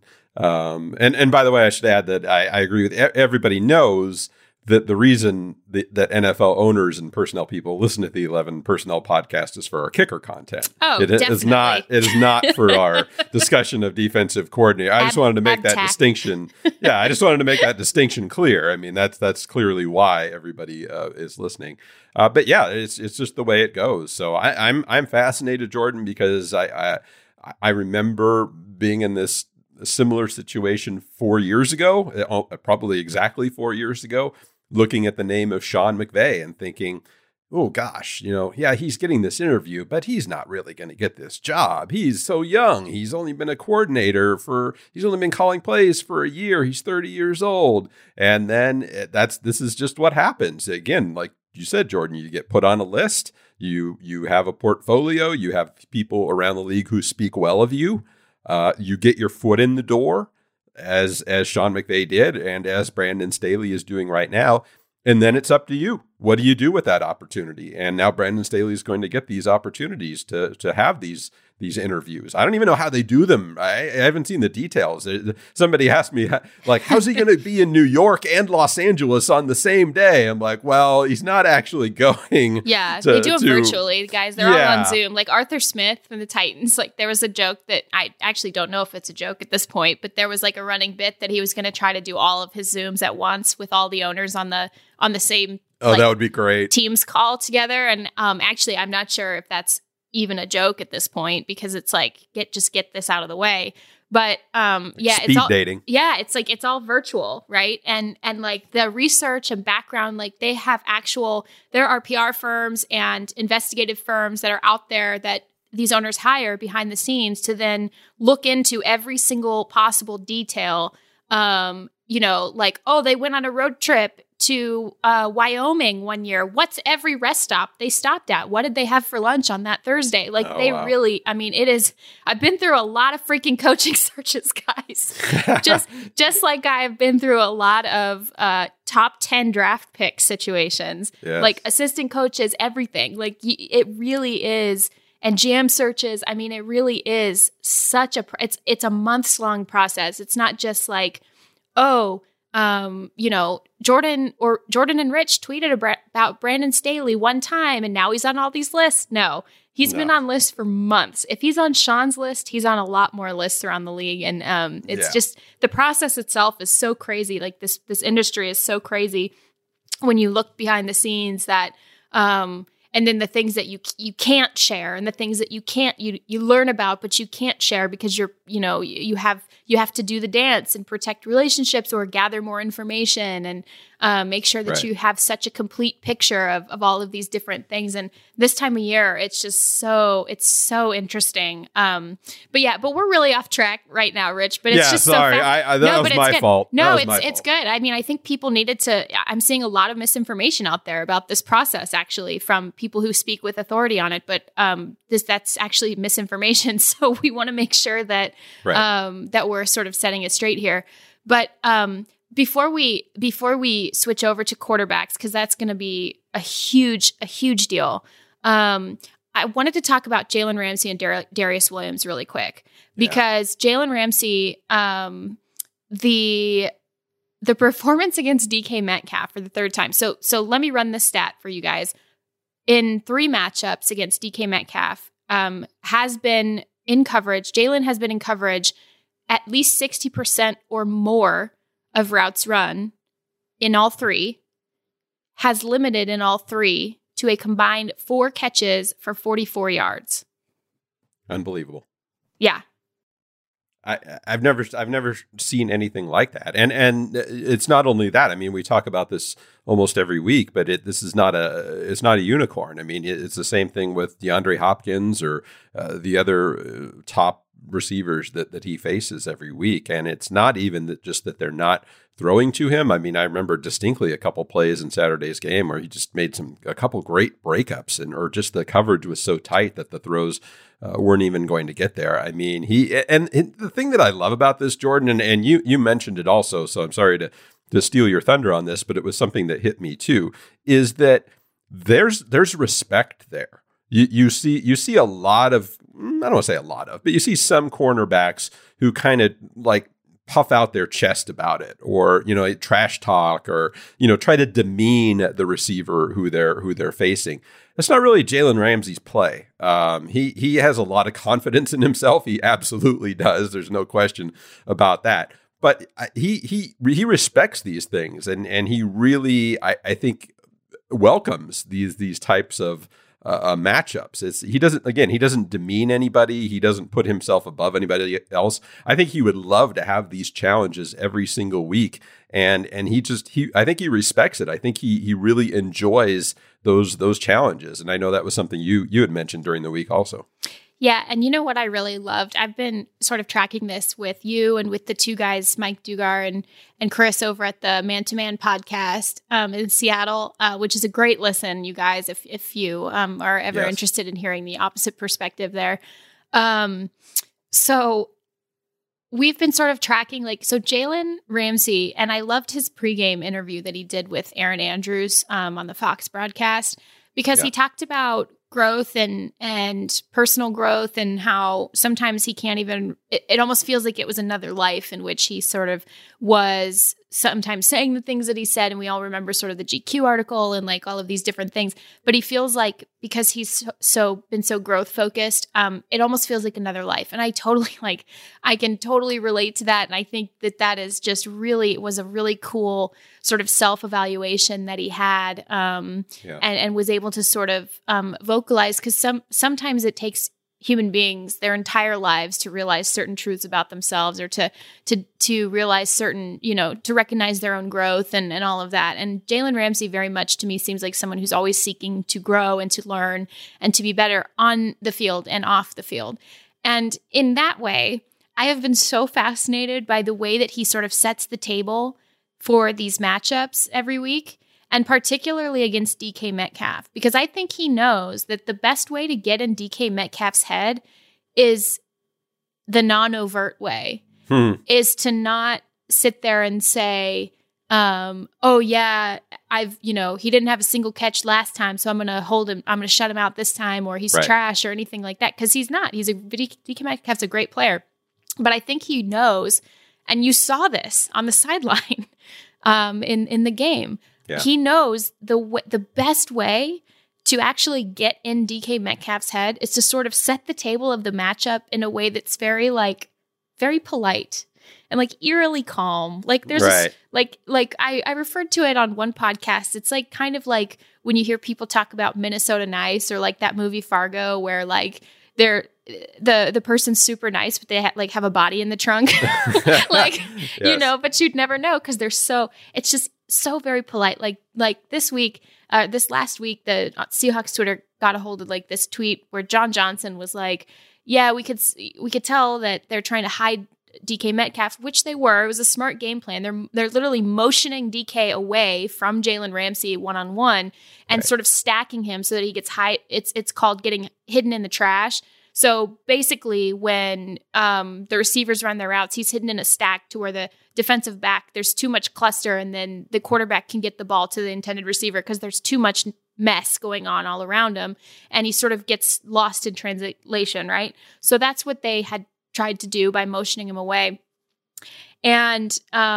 And by the way, I should add that I agree with everybody knows that the reason that NFL owners and personnel people listen to the 11 Personnel podcast is for our kicker content. Oh, it is not for our discussion of defensive coordinator. I just wanted to make that distinction. Yeah, I just wanted to make that distinction clear. I mean, that's clearly why everybody is listening. But yeah, it's just the way it goes. So I'm fascinated, Jordan, because I remember being in this similar situation 4 years ago, probably exactly 4 years ago, looking at the name of Sean McVay and thinking, oh gosh, he's getting this interview, but he's not really going to get this job. He's so young. He's only been a coordinator he's only been calling plays for a year. He's 30 years old. And then this is just what happens. Again, like you said, Jordan, you get put on a list. You have a portfolio. You have people around the league who speak well of you. You get your foot in the door, as Sean McVay did, and as Brandon Staley is doing right now. And then it's up to you. What do you do with that opportunity? And now Brandon Staley is going to get these opportunities to have these interviews. I don't even know how they do them. I haven't seen the details. Somebody asked me, like, how's he going to be in New York and Los Angeles on the same day? I'm like, well, he's not actually going. Yeah, they do them virtually, guys. They're all on Zoom. Like Arthur Smith from the Titans, like there was a joke that I actually don't know if it's a joke at this point, but there was like a running bit that he was going to try to do all of his Zooms at once with all the owners on the same that would be great. Teams call together. And actually, I'm not sure if that's even a joke at this point, because it's like, get this out of the way. But it's all dating. Yeah, it's like it's all virtual, right? And like the research and background, like there are PR firms and investigative firms that are out there that these owners hire behind the scenes to then look into every single possible detail. Like, oh, they went on a road trip to Wyoming one year. What's every rest stop they stopped at? What did they have for lunch on that Thursday? Like really, I mean, I've been through a lot of freaking coaching searches, guys. just like I've been through a lot of top 10 draft pick situations, like assistant coaches, everything. Like it really is. And GM searches, I mean, it really is such it's a months long process. It's not just like, Jordan and Rich tweeted about Brandon Staley one time and now he's on all these lists. No, he's been on lists for months. If he's on Sean's list, he's on a lot more lists around the league. And it's just the process itself is so crazy. Like this industry is so crazy when you look behind the scenes that, and then the things that you can't share and the things that you learn about, but you can't share because you have to do the dance and protect relationships or gather more information and make sure that you have such a complete picture of all of these different things. And this time of year, it's just it's so interesting. But we're really off track right now, Rich, but it's just sorry. That was my fault. No, it's good. I mean, I think people needed to, I'm seeing a lot of misinformation out there about this process actually from people who speak with authority on it, but that's actually misinformation. So we want to make sure that that we're sort of setting it straight here. But before we switch over to quarterbacks, because that's going to be a huge deal. I wanted to talk about Jalen Ramsey and Darius Williams really quick, because Jalen Ramsey, the performance against DK Metcalf for the third time. So let me run this stat for you guys. In 3 matchups against DK Metcalf, has been in coverage. Jalen has been in coverage at least 60% or more of routes run in all three, has limited in all three to a combined 4 catches for 44 yards. Unbelievable. Yeah. I've never seen anything like that, and it's not only that. I mean, we talk about this almost every week, but it's not a unicorn. I mean, it's the same thing with DeAndre Hopkins or the other top receivers that he faces every week, and it's not even just that they're not throwing to him. I mean, I remember distinctly a couple plays in Saturday's game where he just made a couple great breakups, or just the coverage was so tight that the throws weren't even going to get there. I mean, the thing that I love about this, Jordan, and you mentioned it also, so I'm sorry to steal your thunder on this, but it was something that hit me too, is that there's respect there. You see a lot of, I don't want to say a lot of, but you see some cornerbacks who kind of like puff out their chest about it, or, trash talk, or, try to demean the receiver who they're facing. That's not really Jalen Ramsey's play. He has a lot of confidence in himself. He absolutely does. There's no question about that. But he respects these things, and he really, I think, welcomes these types of matchups. He doesn't demean anybody. He doesn't put himself above anybody else. I think he would love to have these challenges every single week, and I think he respects it. I think he really enjoys those challenges, and I know that was something you had mentioned during the week also. Yeah, and you know what I really loved? I've been sort of tracking this with you and with the two guys, Mike Dugar and Chris, over at the Man to Man podcast in Seattle, which is a great listen, you guys, if you are ever interested in hearing the opposite perspective there. So we've been sort of tracking, Jalen Ramsey, and I loved his pregame interview that he did with Aaron Andrews on the Fox broadcast, because he talked about growth and personal growth, and how sometimes he can't even, it almost feels like it was another life in which he sort of was sometimes saying the things that he said. And we all remember sort of the GQ article and all of these different things, but he feels like, because he's been so growth focused, it almost feels like another life. And I can totally relate to that. And I think that is just really, it was a really cool sort of self-evaluation that he had, and was able to sort of vocalize, because sometimes it takes human beings their entire lives to realize certain truths about themselves, or to realize certain, to recognize their own growth and all of that. And Jalen Ramsey very much to me seems like someone who's always seeking to grow and to learn and to be better on the field and off the field. And in that way, I have been so fascinated by the way that he sort of sets the table for these matchups every week, and particularly against DK Metcalf, because I think he knows that the best way to get in DK Metcalf's head is the non-overt way, is to not sit there and say, oh yeah, he didn't have a single catch last time, so I'm going to hold him, I'm going to shut him out this time, or he's trash or anything like that. Because he's not. DK Metcalf's a great player. But I think he knows, and you saw this on the sideline in the game. Yeah. He knows the best way to actually get in DK Metcalf's head is to sort of set the table of the matchup in a way that's very polite and eerily calm. There's this, I referred to it on one podcast. It's kind of like when you hear people talk about Minnesota Nice, or that movie Fargo, where they're the person's super nice, but they have a body in the trunk, yes. But you'd never know, because it's just so very polite. This last week, the Seahawks Twitter got a hold of this tweet where John Johnson was like, yeah, we could tell that they're trying to hide DK Metcalf, which they were. It was a smart game plan. They're literally motioning DK away from Jalen Ramsey one-on-one and sort of stacking him so that he gets high. It's called getting hidden in the trash. So basically, when the receivers run their routes, he's hidden in a stack to where the defensive back, there's too much cluster, and then the quarterback can get the ball to the intended receiver because there's too much mess going on all around him, and he sort of gets lost in translation, right? So that's what they had tried to do by motioning him away. And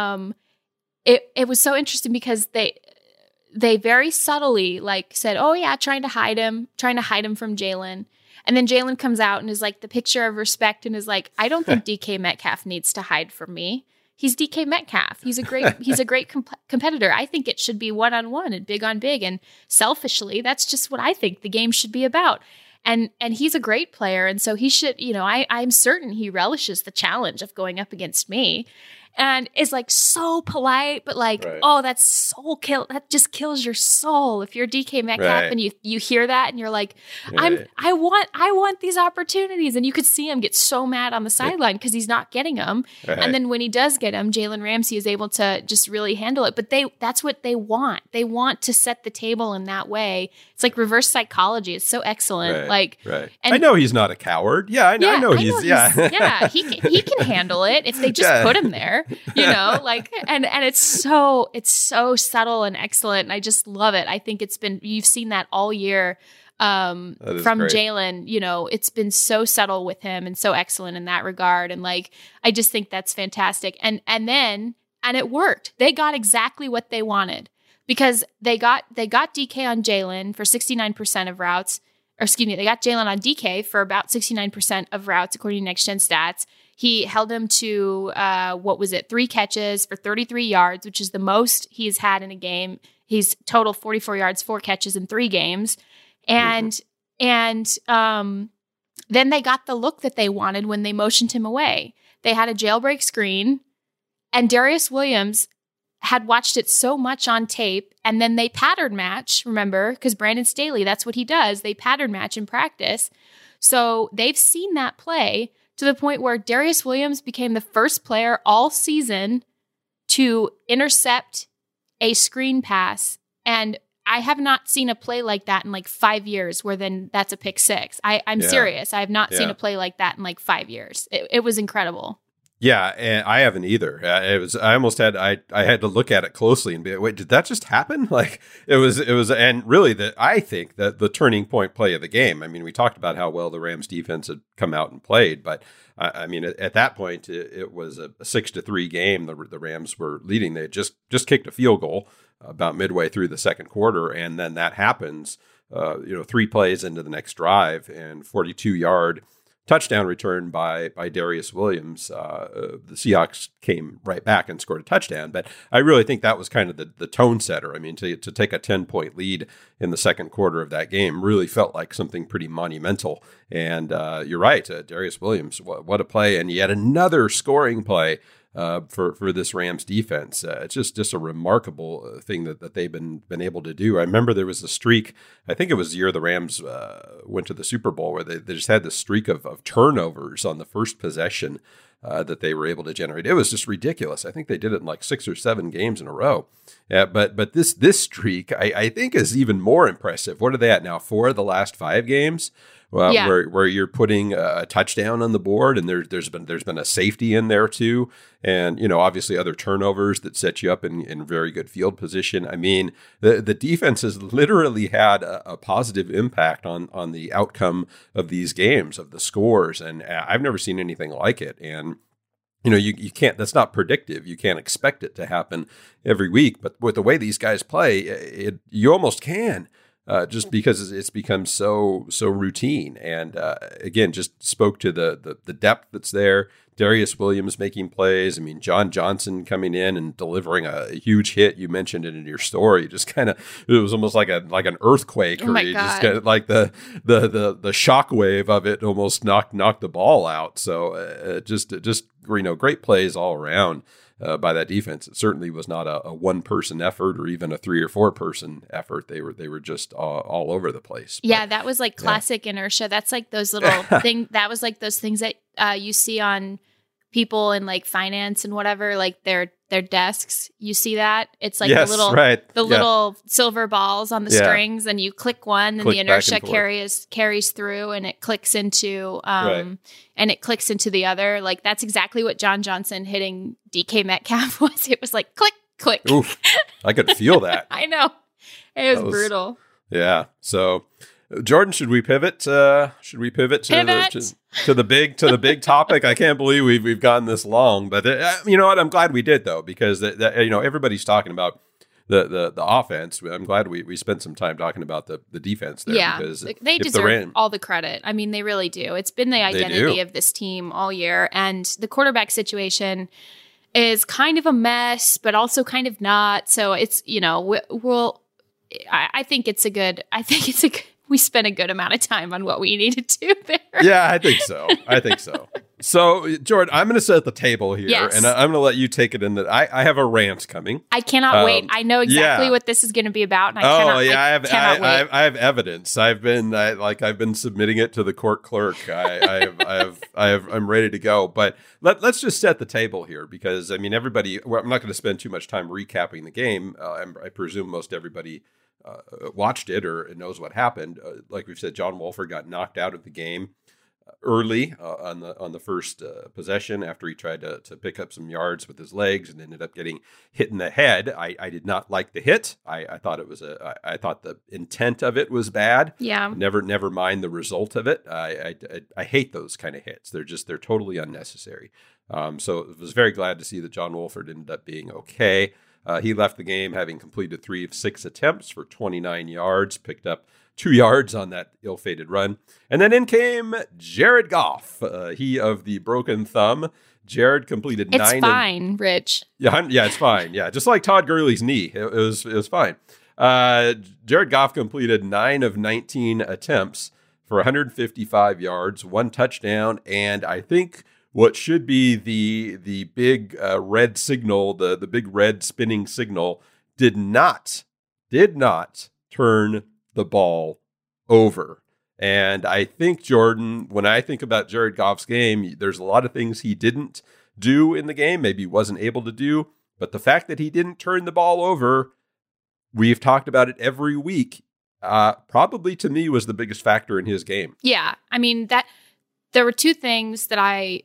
it was so interesting because they very subtly said, oh yeah, trying to hide him from Jalen. And then Jalen comes out and is like the picture of respect and is like, I don't think DK Metcalf needs to hide from me. He's DK Metcalf. He's a great competitor. I think it should be one-on-one and big on big. And selfishly, that's just what I think the game should be about. And he's a great player. And so he should, I'm certain he relishes the challenge of going up against me. And is like so polite, but like, oh, that's soul kill. That just kills your soul. If you're DK Metcalf and you hear that and you're like, I want these opportunities. And you could see him get so mad on the sideline because he's not getting them. And then when he does get them, Jalen Ramsey is able to just really handle it. But that's what they want. They want to set the table in that way. It's like reverse psychology. It's so excellent. And I know he's not a coward. I know he can handle it if they just put him there. And it's so subtle and excellent. And I just love it. I think you've seen that all year from Jalen. It's been so subtle with him and so excellent in that regard. And like, I just think that's fantastic. And it worked. They got exactly what they wanted because they got DK on Jalen for 69% of routes. Or excuse me, they got Jalen on DK for about 69% of routes according to Next Gen Stats. He held him to, 3 catches for 33 yards, which is the most he's had in a game. He's total 44 yards, 4 catches in 3 games. And then they got the look that they wanted when they motioned him away. They had a jailbreak screen, and Darius Williams had watched it so much on tape, and then they pattern match, remember, because Brandon Staley, that's what he does. They pattern match in practice. So they've seen that play to the point where Darius Williams became the first player all season to intercept a screen pass. And I have not seen a play like that in like 5 years where then that's a pick six. I'm serious. I have not seen a play like that in like 5 years. It was incredible. Yeah, and I haven't either. I almost had to look at it closely and be like, wait, did that just happen? Like it was, and really I think that the turning point play of the game. I mean, we talked about how well the Rams defense had come out and played, but I mean, at that point, it was a 6-3 game. The Rams were leading. They had just kicked a field goal about midway through the second quarter, and then that happens. 3 plays into the next drive and 42-yard. Touchdown return by Darius Williams. The Seahawks came right back and scored a touchdown. But I really think that was kind of the tone setter. I mean, to take a 10-point lead in the second quarter of that game really felt like something pretty monumental. And you're right, Darius Williams, what a play. And yet another scoring play for this Rams defense. It's just a remarkable thing that they've been able to do. I remember there was a streak, I think it was the year the Rams went to the Super Bowl, where they just had this streak of turnovers on the first possession that they were able to generate. It was just ridiculous. I think they did it in like 6 or 7 games in a row. But this streak, I think, is even more impressive. What are they at now? 4 of the last 5 games? Where you're putting a touchdown on the board, and there's been a safety in there too, and obviously other turnovers that set you up in very good field position. I mean, the defense has literally had a positive impact on the outcome of these games, of the scores, and I've never seen anything like it. And you can't. That's not predictive. You can't expect it to happen every week, but with the way these guys play, you almost can. Just because it's become so routine, and again, just spoke to the depth that's there. Darius Williams making plays. I mean, John Johnson coming in and delivering a huge hit. You mentioned it in your story. Just it was almost like an earthquake, or you just kind of like the shockwave of it almost knocked the ball out. So just great plays all around. By that defense. It certainly was not a one-person effort or even a 3 or 4 person effort. They were just all over the place. Yeah, that was like classic inertia. That's like those little thing. That was like those things that you see on people in like finance and whatever, like their desks. You see that? It's like the little silver balls on the strings, and you click one, and the inertia carries through, and it clicks into the other. Like that's exactly what John Johnson hitting DK Metcalf was. It was like click, click. Oof, I could feel that. I know. It was brutal. Yeah. So, Jordan, should we pivot? To the big topic? I can't believe we've gotten this long, but you know what? I'm glad we did, though, because everybody's talking about the offense. I'm glad we spent some time talking about the defense there. Yeah, because they deserve all the credit. I mean, they really do. It's been the identity of this team all year. And the quarterback situation is kind of a mess, but also kind of not. So it's, I think it's a good, we spent a good amount of time on what we needed to there. Yeah, I think so. So, Jordan, I'm going to set the table here, yes. and I'm going to let you take it in that I have a rant coming. I cannot wait. I know exactly what this is going to be about. And I have evidence. I've been submitting it to the court clerk. I'm ready to go. But let's just set the table here, because I mean, I'm not going to spend too much time recapping the game. I presume most everybody watched it or knows what happened. Like we've said, John Wolford got knocked out of the game early on the first possession after he tried to pick up some yards with his legs and ended up getting hit in the head. I did not like the hit. I thought it was I thought the intent of it was bad. Yeah. Never mind the result of it. I hate those kind of hits. They're totally unnecessary. So I was very glad to see that John Wolford ended up being okay. He left the game having completed 3 of 6 attempts for 29 yards, picked up 2 yards on that ill-fated run. And then in came Jared Goff, he of the broken thumb. Jared completed 9. It's fine, Rich. Yeah, it's fine. Yeah, just like Todd Gurley's knee. It was fine. Jared Goff completed 9 of 19 attempts for 155 yards, 1 touchdown, and I think what should be the big red signal, the big red spinning signal, did not turn the ball over. And I think, Jordan, when I think about Jared Goff's game, there's a lot of things he didn't do in the game, maybe wasn't able to do. But the fact that he didn't turn the ball over, we've talked about it every week, probably to me was the biggest factor in his game. Yeah. I mean, there were 2 things that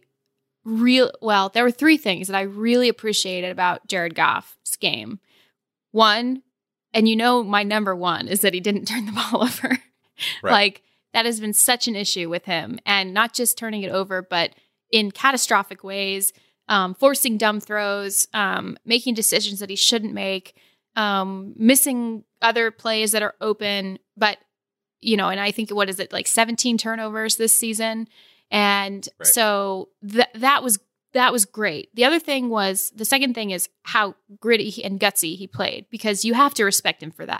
there were 3 things that I really appreciated about Jared Goff's game. One, and my number 1 is that he didn't turn the ball over. Right. Like, that has been such an issue with him. And not just turning it over, but in catastrophic ways, forcing dumb throws, making decisions that he shouldn't make, missing other plays that are open. But, and I think, 17 turnovers this season. And right. So that was great. The second thing is how gritty and gutsy he played, because you have to respect him for that.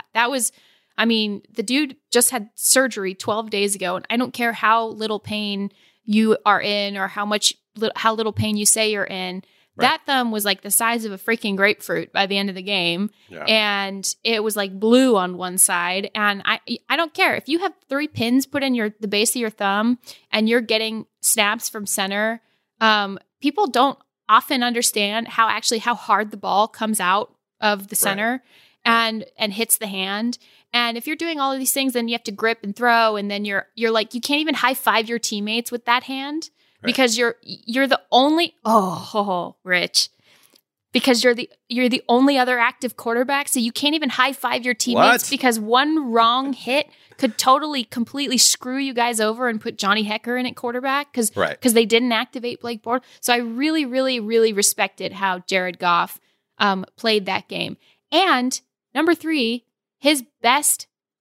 The dude just had surgery 12 days ago, and I don't care how little pain you are in or how little pain you say you're in. Right. That thumb was like the size of a freaking grapefruit by the end of the game. Yeah. And it was like blue on one side. And I don't care if you have 3 pins put in the base of your thumb and you're getting snaps from center. People don't often understand how hard the ball comes out of the center and hits the hand. And if you're doing all of these things, then you have to grip and throw. And then you're like, you can't even high five your teammates with that hand. Right. Because you're the only Rich, because you're the only other active quarterback, so you can't even high five your teammates because one wrong hit could completely screw you guys over and put Johnny Hekker in at quarterback because they didn't activate Blake Bortles. So I really, really, really respected how Jared Goff played that game. And number 3, his best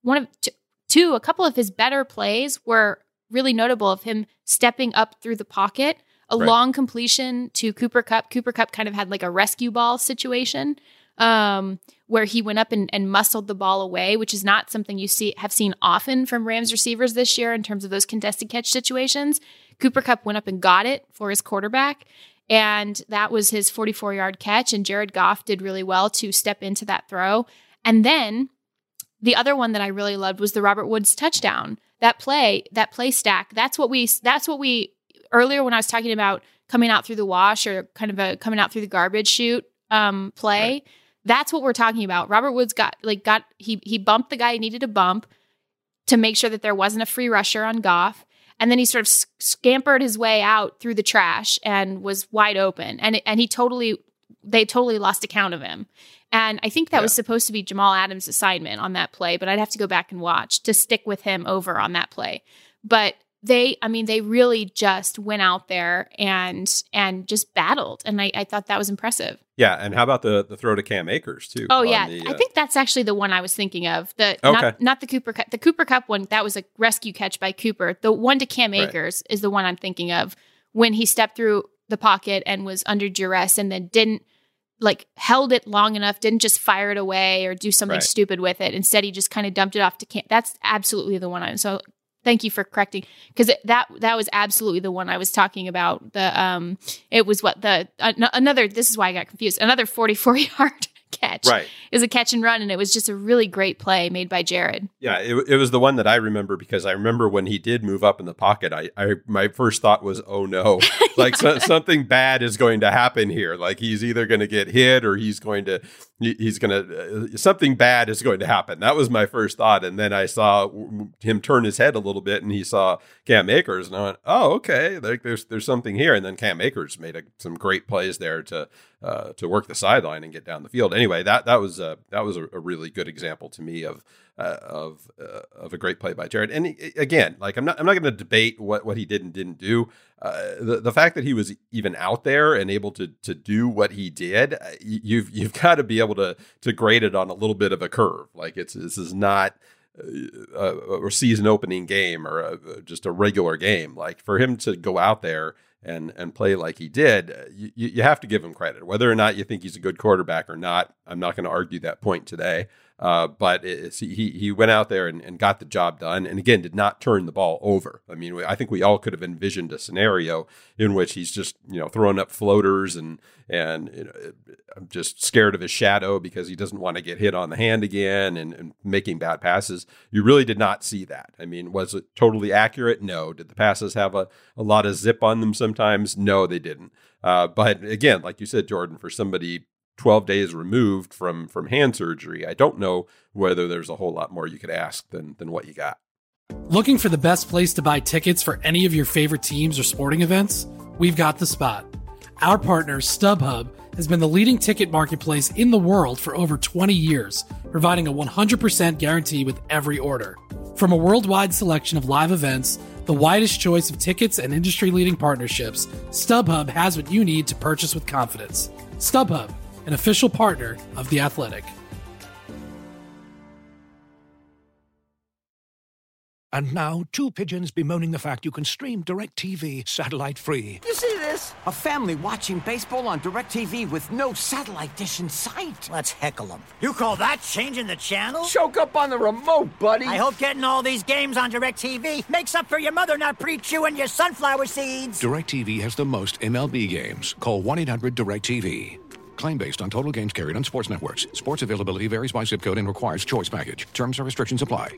a couple of his better plays were really notable of him stepping up through the pocket, a long completion to Cooper Kupp. Cooper Kupp kind of had like a rescue ball situation where he went up and muscled the ball away, which is not something you have seen often from Rams receivers this year in terms of those contested catch situations. Cooper Kupp went up and got it for his quarterback, and that was his 44-yard catch, and Jared Goff did really well to step into that throw. And then the other one that I really loved was the Robert Woods touchdown. That play stack, that's what we earlier when I was talking about coming out through the wash or kind of coming out through the garbage chute play. Right. That's what we're talking about. Robert Woods he bumped the guy he needed to bump to make sure that there wasn't a free rusher on Goff. And then he sort of scampered his way out through the trash and was wide open. And they totally lost account of him. And I think that was supposed to be Jamal Adams' assignment on that play, but I'd have to go back and watch to stick with him over on that play. But they really just went out there and just battled. And I thought that was impressive. Yeah. And how about the throw to Cam Akers too? Oh yeah. I think that's actually the one I was thinking of. Not the Cooper Kupp. The Cooper Kupp one, that was a rescue catch by Cooper. The one to Cam Akers is the one I'm thinking of, when he stepped through the pocket and was under duress and then didn't held it long enough, didn't just fire it away or do something stupid with it. Instead, he just kind of dumped it off to Cam. That's absolutely the one so thank you for correcting, because that was absolutely the one I was talking about. It was another. This is why I got confused. Another 44-yard catch. Right, it was a catch and run, and it was just a really great play made by Jared. Yeah, it was the one that I remember, because I remember when he did move up in the pocket. My first thought was, oh no, something bad is going to happen here. Like he's either going to get hit or something bad is going to happen. That was my first thought. And then I saw him turn his head a little bit and he saw Cam Akers, and I went, oh, okay, there's something here. And then Cam Akers made some great plays there to work the sideline and get down the field. Anyway, that was a really good example to me of a great play by Jared. And again, I'm not going to debate what he did and didn't do. The fact that he was even out there and able to do what he did, you've got to be able to grade it on a little bit of a curve. This is not a season opening game or just a regular game. Like, for him to go out there and play like he did, you have to give him credit. Whether or not you think he's a good quarterback or not, I'm not going to argue that point today. But he went out there and got the job done, and again, did not turn the ball over. I mean, I think we all could have envisioned a scenario in which he's just throwing up floaters and I'm just scared of his shadow because he doesn't want to get hit on the hand again and making bad passes. You really did not see that. I mean, was it totally accurate? No. Did the passes have a lot of zip on them sometimes? No, they didn't. But again, like you said, Jordan, for somebody 12 days removed from hand surgery, I don't know whether there's a whole lot more you could ask than what you got. Looking for the best place to buy tickets for any of your favorite teams or sporting events? We've got the spot. Our partner, StubHub, has been the leading ticket marketplace in the world for over 20 years, providing a 100% guarantee with every order. From a worldwide selection of live events, the widest choice of tickets, and industry-leading partnerships, StubHub has what you need to purchase with confidence. StubHub, an official partner of The Athletic. And now, two pigeons bemoaning the fact you can stream DirecTV satellite-free. You see this? A family watching baseball on DirecTV with no satellite dish in sight. Let's heckle them. You call that changing the channel? Choke up on the remote, buddy. I hope getting all these games on DirecTV makes up for your mother not pre-chewing your sunflower seeds. DirecTV has the most MLB games. Call 1-800-DirecTV. Claim based on total games carried on sports networks. Sports availability varies by zip code and requires choice package. Terms and restrictions apply.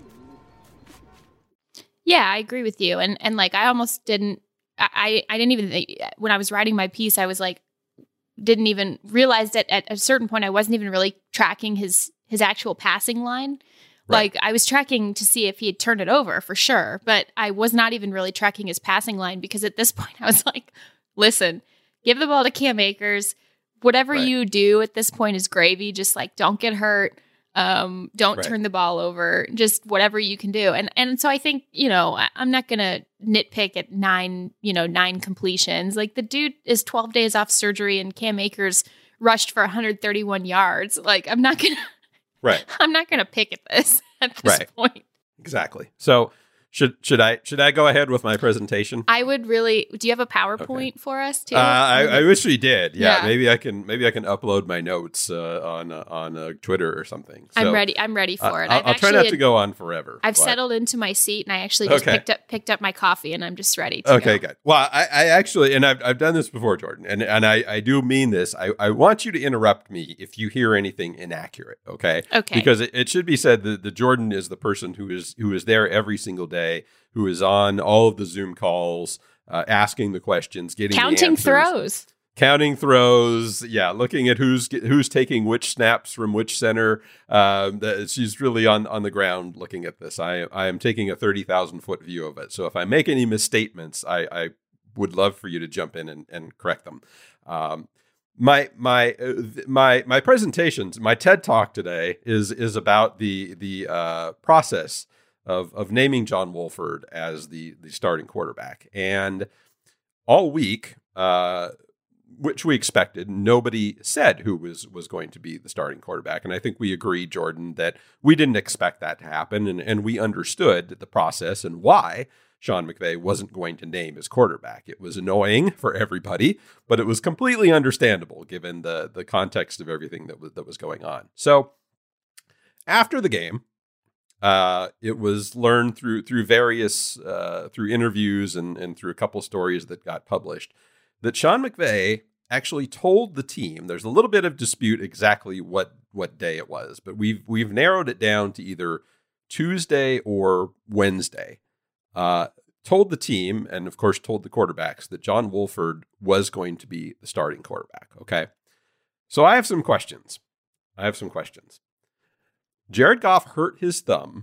Yeah, I agree with you. And I almost didn't, I didn't even, when I was writing my piece, I was didn't even realize that at a certain point, I wasn't even really tracking his actual passing line. Right. I was tracking to see if he had turned it over for sure, but I was not even really tracking his passing line, because at this point I was like, listen, give the ball to Cam Akers. Whatever you do at this point is gravy. Just don't get hurt. Don't turn the ball over, just whatever you can do. And so I think, I'm not going to nitpick at 9 completions. The dude is 12 days off surgery and Cam Akers rushed for 131 yards. I'm not going to, I'm not going to pick at this point. Exactly. So should I go ahead with my presentation? I would really. Do you have a PowerPoint for us too? I wish we did. Yeah, maybe I can upload my notes on Twitter or something. So, I'm ready for it. I'll try not to go on forever. I've settled into my seat, and I actually just picked up my coffee, and I'm just ready to go. Good. Well, I actually, and I've done this before, Jordan, and I do mean this. I want you to interrupt me if you hear anything inaccurate. Okay. Because it should be said that the Jordan is the person who is there every single day, who is on all of the Zoom calls, asking the questions, counting throws, looking at who's taking which snaps from which center. She's really on the ground looking at this. I am taking a 30,000-foot view of it. So if I make any misstatements, I would love for you to jump in and correct them. My presentations, my TED Talk today is about the process of naming John Wolford as the starting quarterback. And all week, which we expected, nobody said who was going to be the starting quarterback. And I think we agreed, Jordan, that we didn't expect that to happen. And we understood the process and why Sean McVay wasn't going to name his quarterback. It was annoying for everybody, but it was completely understandable given the context of everything that was going on. So after the game, it was learned through various through interviews and through a couple stories that got published that Sean McVay actually told the team. There's a little bit of dispute exactly what day it was, but we've narrowed it down to either Tuesday or Wednesday. Told the team, and of course told the quarterbacks, that John Wolford was going to be the starting quarterback. Okay, so I have some questions. Jared Goff hurt his thumb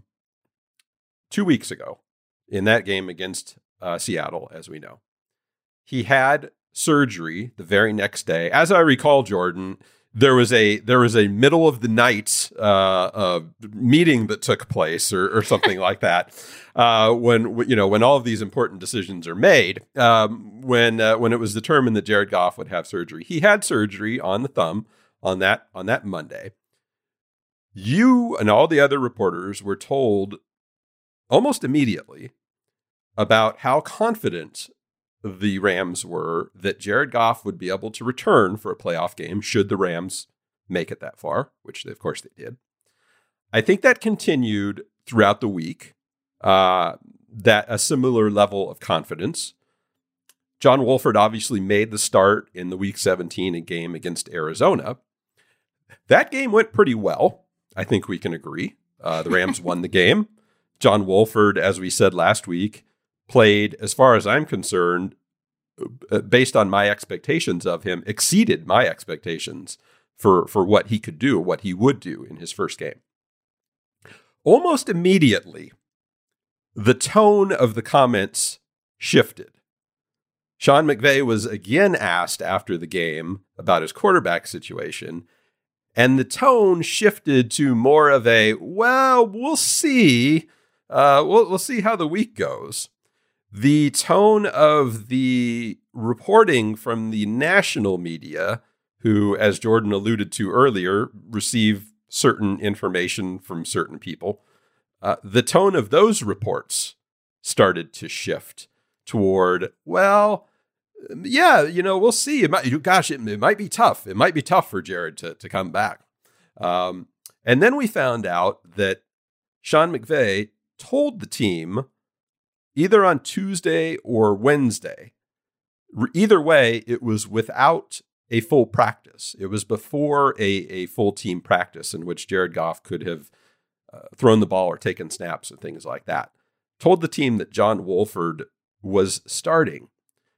2 weeks ago in that game against Seattle, as we know. He had surgery the very next day. As I recall, Jordan, there was a middle of the night meeting that took place or something like that when all of these important decisions are made. When it was determined that Jared Goff would have surgery, he had surgery on the thumb on that Monday. You and all the other reporters were told almost immediately about how confident the Rams were that Jared Goff would be able to return for a playoff game should the Rams make it that far, which of course they did. I think that continued throughout the week, that a similar level of confidence. John Wolford obviously made the start in the Week 17 game against Arizona. That game went pretty well. I think we can agree. The Rams won the game. John Wolford, as we said last week, played, as far as I'm concerned, based on my expectations of him, exceeded my expectations for what he could do, what he would do in his first game. Almost immediately, the tone of the comments shifted. Sean McVay was again asked after the game about his quarterback situation, and the tone shifted to more of a, well, we'll see. We'll see how the week goes. The tone of the reporting from the national media, who, as Jordan alluded to earlier, receive certain information from certain people, the tone of those reports started to shift toward, well, yeah, we'll see. It might be tough. It might be tough for Jared to come back. And then we found out that Sean McVay told the team either on Tuesday or Wednesday. Either way, it was without a full practice. It was before a full team practice in which Jared Goff could have thrown the ball or taken snaps and things like that. Told the team that John Wolford was starting.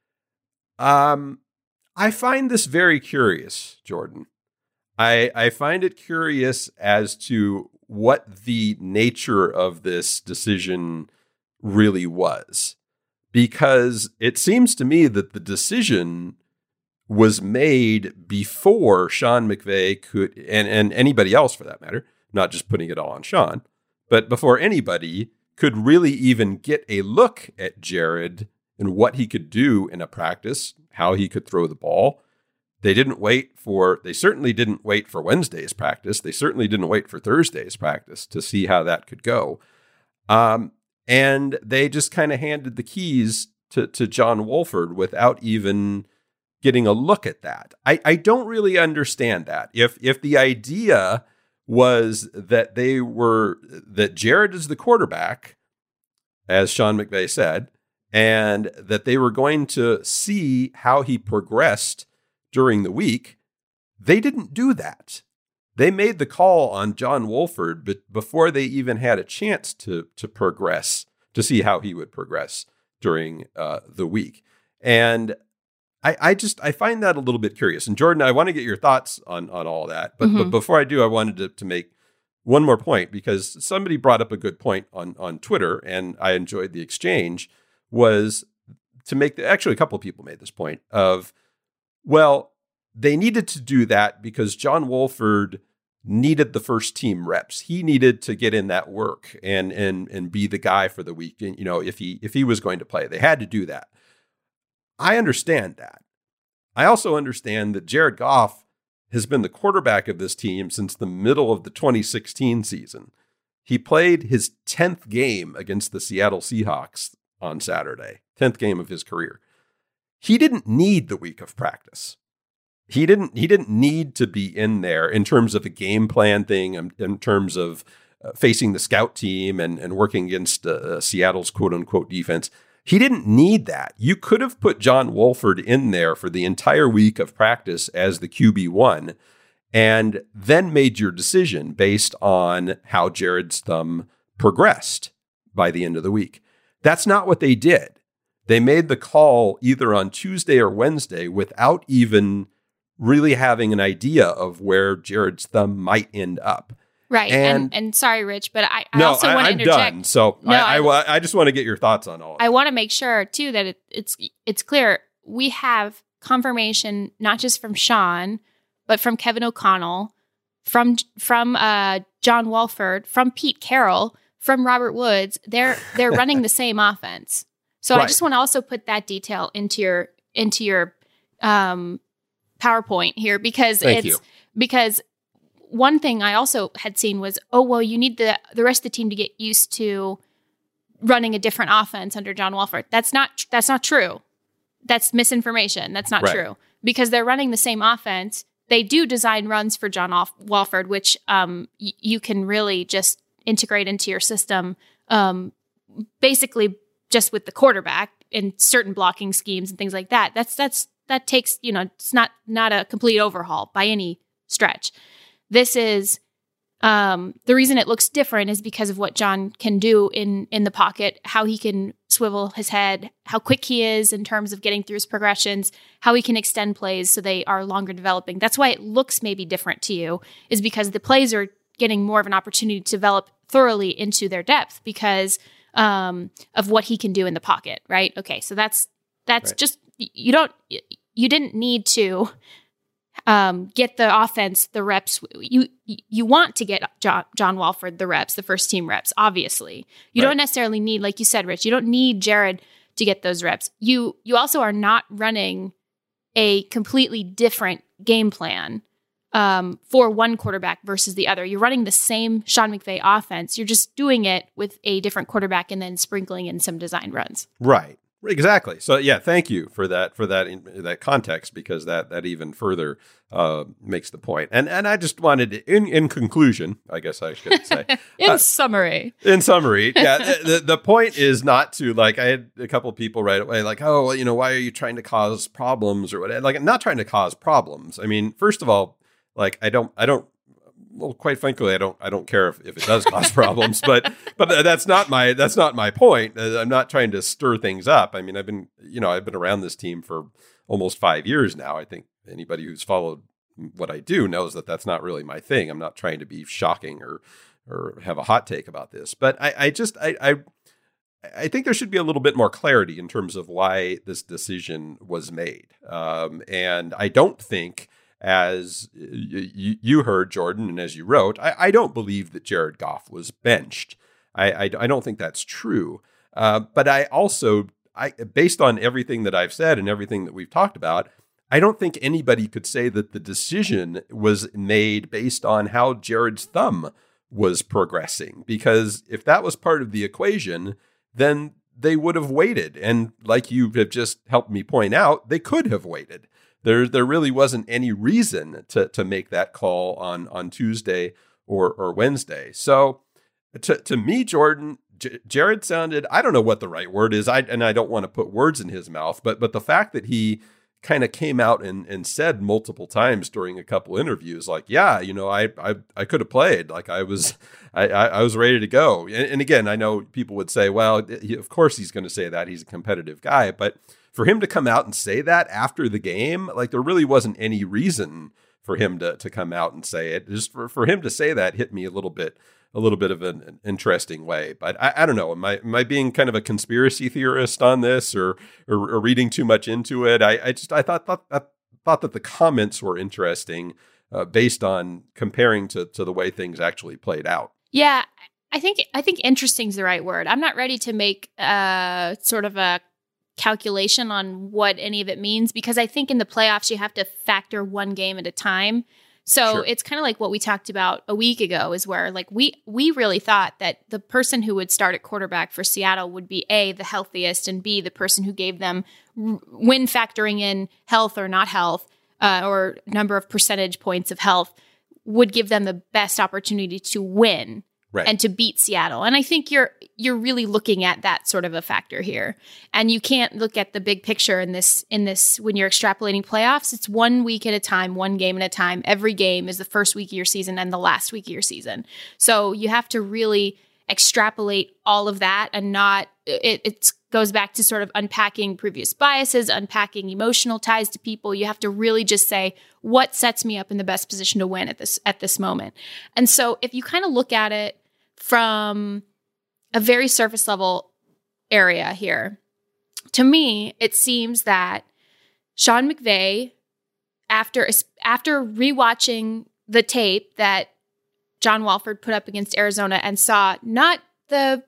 I find this very curious, Jordan. I find it curious as to what the nature of this decision really was, because it seems to me that the decision was made before Sean McVay could, and anybody else for that matter, not just putting it all on Sean, but before anybody could really even get a look at Jared and what he could do in a practice, how he could throw the ball. They certainly didn't wait for Wednesday's practice. They certainly didn't wait for Thursday's practice to see how that could go. And they just kind of handed the keys to John Wolford without even getting a look at that. I don't really understand that. If the idea was that that Jared is the quarterback, as Sean McVay said, and that they were going to see how he progressed during the week, they didn't do that. They made the call on John Wolford, but before they even had a chance to progress, to see how he would progress during the week. And I find that a little bit curious. And Jordan, I want to get your thoughts on all that. But before I do, I wanted to make one more point, because somebody brought up a good point on Twitter, and I enjoyed the exchange, was to make actually a couple of people made this point of, well, they needed to do that because John Wolford needed the first team reps. He needed to get in that work and be the guy for the week. And, if he was going to play, they had to do that. I understand that. I also understand that Jared Goff has been the quarterback of this team since the middle of the 2016 season. He played his 10th game against the Seattle Seahawks on Saturday, 10th game of his career. He didn't need the week of practice. He didn't need to be in there in terms of a game plan thing, in terms of facing the scout team and working against Seattle's quote unquote defense. He didn't need that. You could have put John Wolford in there for the entire week of practice as the QB1 and then made your decision based on how Jared's thumb progressed by the end of the week. That's not what they did. They made the call either on Tuesday or Wednesday without even really having an idea of where Jared's thumb might end up. Right. And sorry, Rich, but I also want to interject. I'm done. So I just want to get your thoughts on all of it. I want to make sure, too, that it's clear. We have confirmation, not just from Sean, but from Kevin O'Connell, from John Wolford, from Pete Carroll, from Robert Woods. They're running the same offense. So right. I just want to also put that detail into your PowerPoint here because because one thing I also had seen was, you need the rest of the team to get used to running a different offense under John Wolford. That's not true. That's misinformation. That's not true because they're running the same offense. They do design runs for John Wolford, which you can really just integrate into your system, basically just with the quarterback and certain blocking schemes and things like that. That takes, it's not a complete overhaul by any stretch. This is the reason it looks different is because of what John can do in the pocket, how he can swivel his head, how quick he is in terms of getting through his progressions, how he can extend plays so they are longer developing. That's why it looks maybe different to you, is because the plays are getting more of an opportunity to develop thoroughly into their depth because of what he can do in the pocket, right? Okay, so that's right. Just you didn't need to get the offense the reps. You want to get John Wolford the reps, the first team reps. Obviously, you don't necessarily need, like you said, Rich. You don't need Jared to get those reps. You also are not running a completely different game plan for one quarterback versus the other. You're running the same Sean McVay offense. You're just doing it with a different quarterback and then sprinkling in some design runs. Right. Exactly. So yeah, thank you for that context, because that even further makes the point. And I just wanted to, in conclusion, I guess I should say, in summary, yeah, the point is not to, like, I had a couple of people right away like, oh, well, why are you trying to cause problems or whatever? Like, I'm not trying to cause problems. I mean, first of all, like, I don't. Well, quite frankly, I don't care if it does cause problems, but that's not my point. I'm not trying to stir things up. I mean, I've been around this team for almost 5 years now. I think anybody who's followed what I do knows that that's not really my thing. I'm not trying to be shocking or have a hot take about this, but I think there should be a little bit more clarity in terms of why this decision was made, and I don't think, as you heard, Jordan, and as you wrote, I don't believe that Jared Goff was benched. I don't think that's true. But I also, based on everything that I've said and everything that we've talked about, I don't think anybody could say that the decision was made based on how Jared's thumb was progressing. Because if that was part of the equation, then they would have waited. And like you have just helped me point out, they could have waited. There really wasn't any reason to make that call on Tuesday or Wednesday. So to me, Jordan, Jared sounded, I don't know what the right word is, and I don't want to put words in his mouth, but the fact that he kind of came out and said multiple times during a couple interviews, like, yeah, I could have played, like I was ready to go. And again, I know people would say, well, of course he's going to say that, he's a competitive guy, but for him to come out and say that after the game, like, there really wasn't any reason for him to come out and say it. Just for him to say that hit me a little bit of an interesting way. But I don't know. Am I being kind of a conspiracy theorist on this, or reading too much into it? I thought that the comments were interesting. based on comparing to the way things actually played out. Yeah, I think interesting is the right word. I'm not ready to make sort of a calculation on what any of it means, because I think in the playoffs you have to factor one game at a time. So Sure. It's kind of like what we talked about a week ago, is where like we really thought that the person who would start at quarterback for Seattle would be A, the healthiest, and B, the person who gave them, when factoring in health or not health, or number of percentage points of health, would give them the best opportunity to win. Right. And to beat Seattle. And I think you're really looking at that sort of a factor here. And you can't look at the big picture in this when you're extrapolating playoffs. It's 1 week at a time, one game at a time. Every game is the first week of your season and the last week of your season. So you have to really extrapolate all of that, and not it goes back to sort of unpacking previous biases, unpacking emotional ties to people. You have to really just say, what sets me up in the best position to win at this moment? And so if you kind of look at it from a very surface level area here, to me, it seems that Sean McVay, after rewatching the tape that John Wolford put up against Arizona and saw not the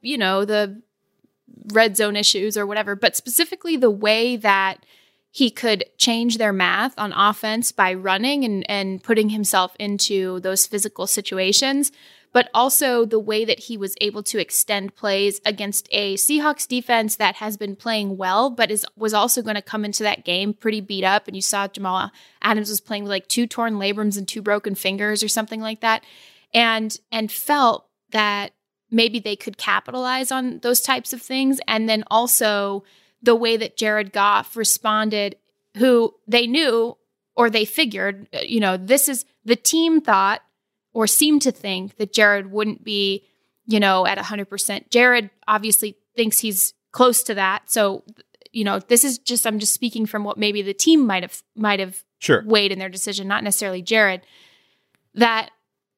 red zone issues or whatever, but specifically the way that he could change their math on offense by running and putting himself into those physical situations, but also the way that he was able to extend plays against a Seahawks defense that has been playing well, but was also going to come into that game pretty beat up. And you saw Jamal Adams was playing with like 2 torn labrums and 2 broken fingers or something like that, and felt that maybe they could capitalize on those types of things. And then also the way that Jared Goff responded, who they knew or they figured, this is the team thought or seemed to think that Jared wouldn't be, at 100%. Jared obviously thinks he's close to that. So, this is just, I'm just speaking from what maybe the team might have Sure. weighed in their decision, not necessarily Jared, that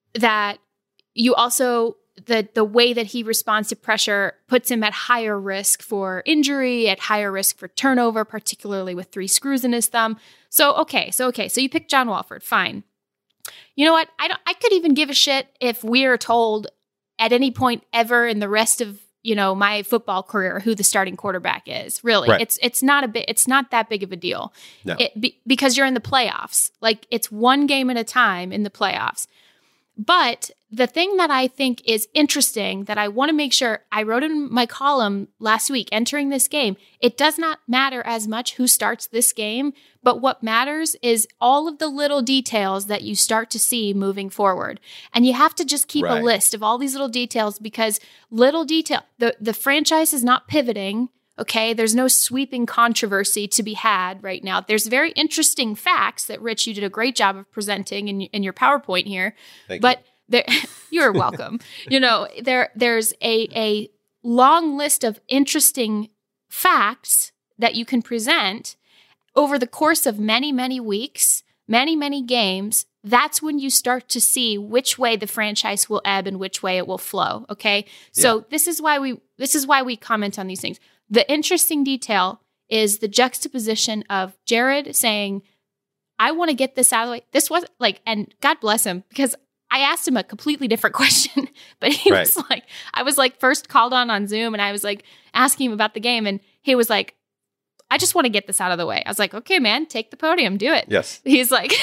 you also, the way that he responds to pressure puts him at higher risk for injury, at higher risk for turnover, particularly with 3 screws in his thumb. So you pick John Wolford, fine. You know what? I could even give a shit if we are told at any point ever in the rest of, my football career who the starting quarterback is. Really. Right. It's not that big of a deal. No. Because you're in the playoffs. Like, it's one game at a time in the playoffs. But the thing that I think is interesting that I want to make sure, I wrote in my column last week, entering this game, it does not matter as much who starts this game, but what matters is all of the little details that you start to see moving forward. And you have to just keep a list of all these little details, because the franchise is not pivoting. Okay, there's no sweeping controversy to be had right now. There's very interesting facts that, Rich, you did a great job of presenting in your PowerPoint here. Thank you. You're welcome. There's a long list of interesting facts that you can present over the course of many, many weeks, many, many games. That's when you start to see which way the franchise will ebb and which way it will flow. Okay, so this is why we comment on these things. The interesting detail is the juxtaposition of Jared saying, I want to get this out of the way. This was like, and God bless him, because I asked him a completely different question, but he was like, I was like first called on Zoom, and I was like asking him about the game, and he was like, I just want to get this out of the way. I was like, okay, man, take the podium, do it. Yes. He's like,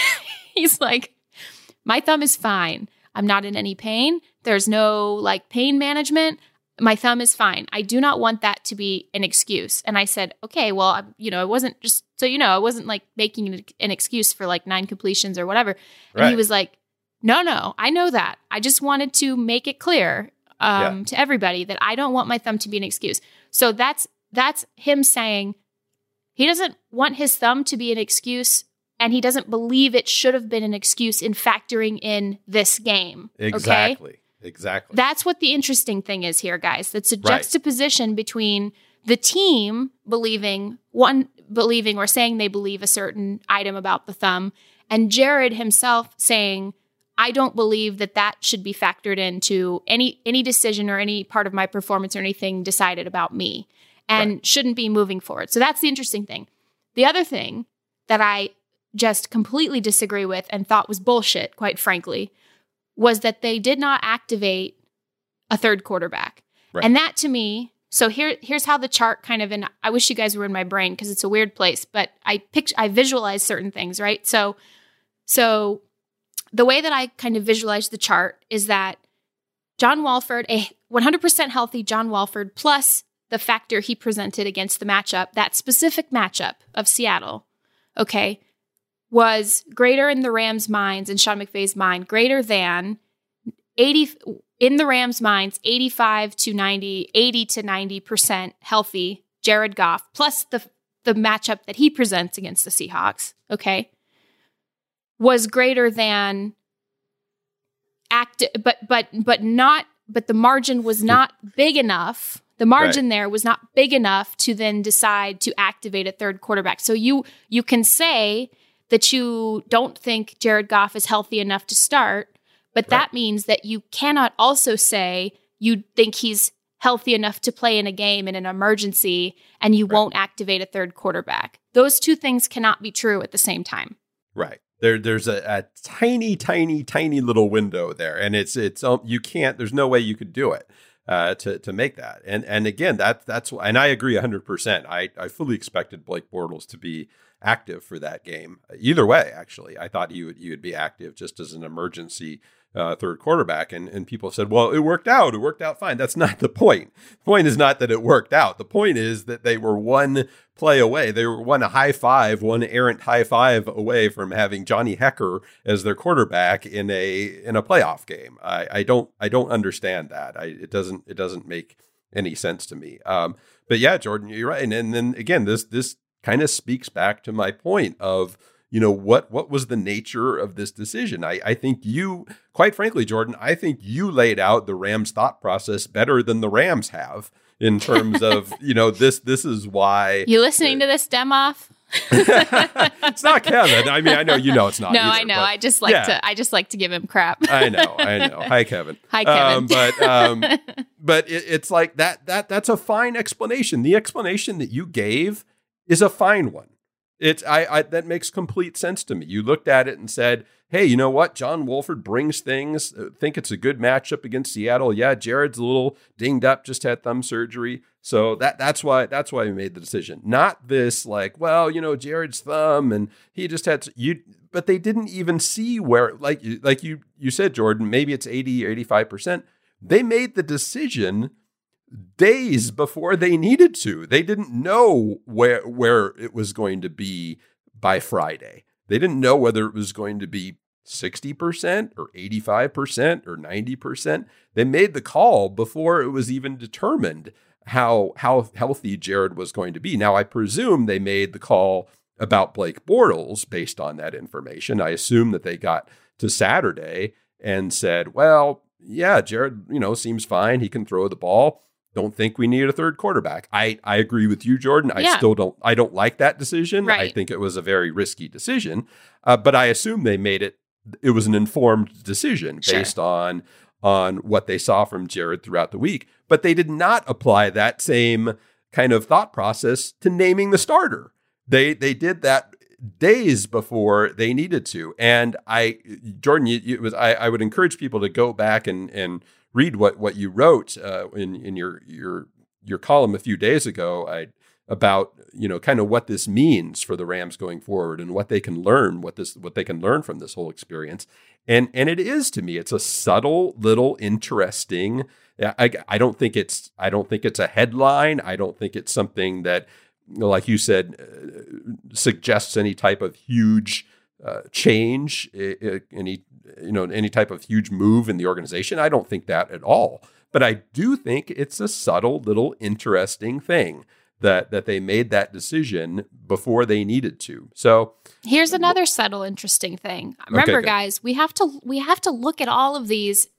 my thumb is fine. I'm not in any pain. There's no like pain management. My thumb is fine. I do not want that to be an excuse. And I said, okay, well, it wasn't just, so I wasn't like making an excuse for like 9 completions or whatever. And he was like, no, I know that. I just wanted to make it clear to everybody that I don't want my thumb to be an excuse. So that's him saying he doesn't want his thumb to be an excuse, and he doesn't believe it should have been an excuse in factoring in this game. Exactly. Okay? Exactly. That's what the interesting thing is here, guys. That's a juxtaposition between the team believing or saying they believe a certain item about the thumb, and Jared himself saying, I don't believe that should be factored into any decision or any part of my performance or anything decided about me, and shouldn't be moving forward. So that's the interesting thing. The other thing that I just completely disagree with and thought was bullshit, quite frankly, was that they did not activate a third quarterback. Right. And that to me, so here's how the chart kind of, and I wish you guys were in my brain because it's a weird place, but I visualize certain things, right? So the way that I kind of visualize the chart is that John Wolford, a 100% healthy John Wolford, plus the factor he presented against the matchup, that specific matchup of Seattle, okay, was greater in the Rams' minds and Sean McVay's mind, greater than 80 in the Rams' minds, 85 to 90, 80 to 90% healthy Jared Goff, plus the matchup that he presents against the Seahawks, okay, was greater than but the margin was not big enough. The margin there was not big enough to then decide to activate a third quarterback. So you can say that you don't think Jared Goff is healthy enough to start, but that means that you cannot also say you think he's healthy enough to play in a game in an emergency and you won't activate a third quarterback. Those two things cannot be true at the same time. Right. There's a tiny, tiny, tiny little window there, and it's you can't. There's no way you could do it to make that. And again, that's and I agree 100%. I fully expected Blake Bortles to be active for that game. Either way, actually, I thought he would be active just as an emergency third quarterback. And people said, well, it worked out. It worked out fine. That's not the point. The point is not that it worked out. The point is that they were one play away. They were one errant high five away from having Johnny Hekker as their quarterback in a playoff game. I don't understand that. It doesn't make any sense to me. But yeah, Jordan, you're right. And then again, this kind of speaks back to my point of, what was the nature of this decision? I think you, quite frankly, Jordan, I think you laid out the Rams' thought process better than the Rams have in terms of, this is why. You listening to this, Demoff? It's not Kevin. I mean, I know it's not. No, either, I know. I just like to give him crap. I know. Hi, Kevin. Hi, Kevin. But it's like that's a fine explanation. The explanation that you gave is a fine one. That makes complete sense to me. You looked at it and said, hey, you know what? John Wolford brings things. Think it's a good matchup against Seattle. Yeah, Jared's a little dinged up, just had thumb surgery. So that's why we made the decision. Not this like, well, Jared's thumb and he just had but they didn't even see where, like you said, Jordan, maybe it's 80 or 85%. They made the decision days before they needed to. They didn't know where it was going to be by Friday. They didn't know whether it was going to be 60% or 85% or 90%. They made the call before it was even determined how healthy Jared was going to be. Now, I presume they made the call about Blake Bortles based on that information. I assume that they got to Saturday and said, well, yeah, Jared, seems fine. He can throw the ball. Don't think we need a third quarterback. I agree with you, Jordan. I don't like that decision. Right. I think it was a very risky decision. But I assume they made it was an informed decision based on what they saw from Jared throughout the week. But they did not apply that same kind of thought process to naming the starter. They did that days before they needed to. And Jordan, I would encourage people to go back and read what you wrote in your column a few days ago about kind of what this means for the Rams going forward and what they can learn, what they can learn from this whole experience. And it is, to me, it's a subtle little interesting. I don't think it's a headline. I don't think it's something that, like you said, suggests any type of huge change, any type of huge move in the organization. I don't think that at all. But I do think it's a subtle little interesting thing that they made that decision before they needed to. So here's another subtle interesting thing. Remember, guys, we have to look at all of these.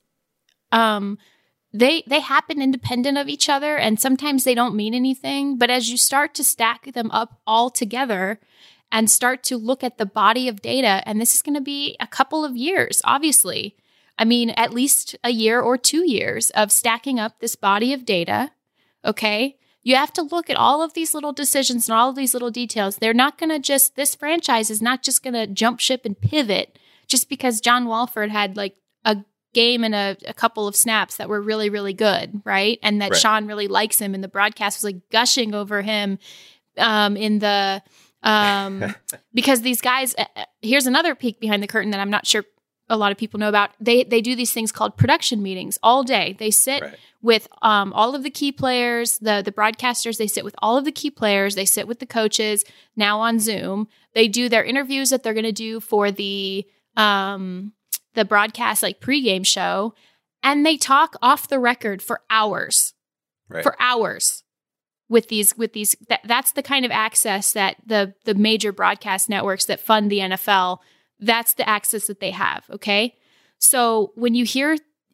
They happen independent of each other, and sometimes they don't mean anything. But as you start to stack them up all together and start to look at the body of data, and this is going to be a couple of years, obviously. I mean, at least a year or 2 years of stacking up this body of data, okay, You have to look at all of these little decisions and all of these little details. They're not going to just, this franchise is not just going to jump ship and pivot just because John Walford had like a game and a couple of snaps that were really, really good, right? And that Sean really likes him, and the broadcast was like gushing over him because these guys, here's another peek behind the curtain that I'm not sure a lot of people know about. They do these things called production meetings all day. They sit with all of the key players, the broadcasters. They sit with all of the key players. They sit with the coaches, now on Zoom. They do their interviews that they're going to do for the broadcast, like pregame show, and they talk off the record for hours, with these. That's the kind of access that the major broadcast networks that fund the NFL, that's the access that they have. Okay. So when you hear,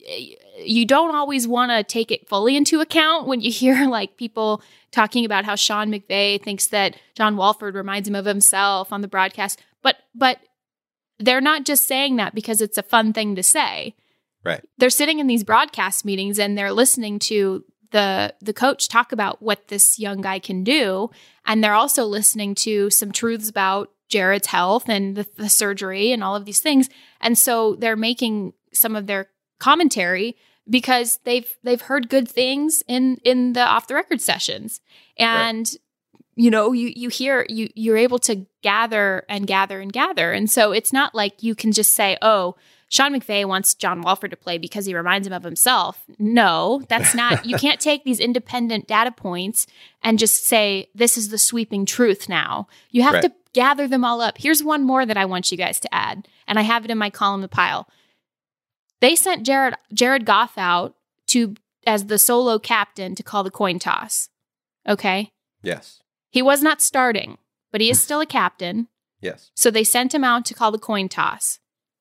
you don't always want to take it fully into account when you hear like people talking about how Sean McVay thinks that John Walford reminds him of himself on the broadcast, but they're not just saying that because it's a fun thing to say. Right. They're sitting in these broadcast meetings and they're listening to the coach talk about what this young guy can do. And they're also listening to some truths about Jared's health and the surgery and all of these things. And so they're making some of their commentary because they've heard good things in the off the record sessions. And you know, you hear, you're able to gather and gather and gather. And so it's not like you can just say, oh, Sean McVay wants John Walford to play because he reminds him of himself. No, that's not, you can't take these independent data points and just say, this is the sweeping truth now. You have to gather them all up. Here's one more that I want you guys to add, and I have it in my column, The Pile. They sent Jared Goff out as the solo captain to call the coin toss. Okay? Yes. He was not starting, but he is still a captain. Yes. So they sent him out to call the coin toss.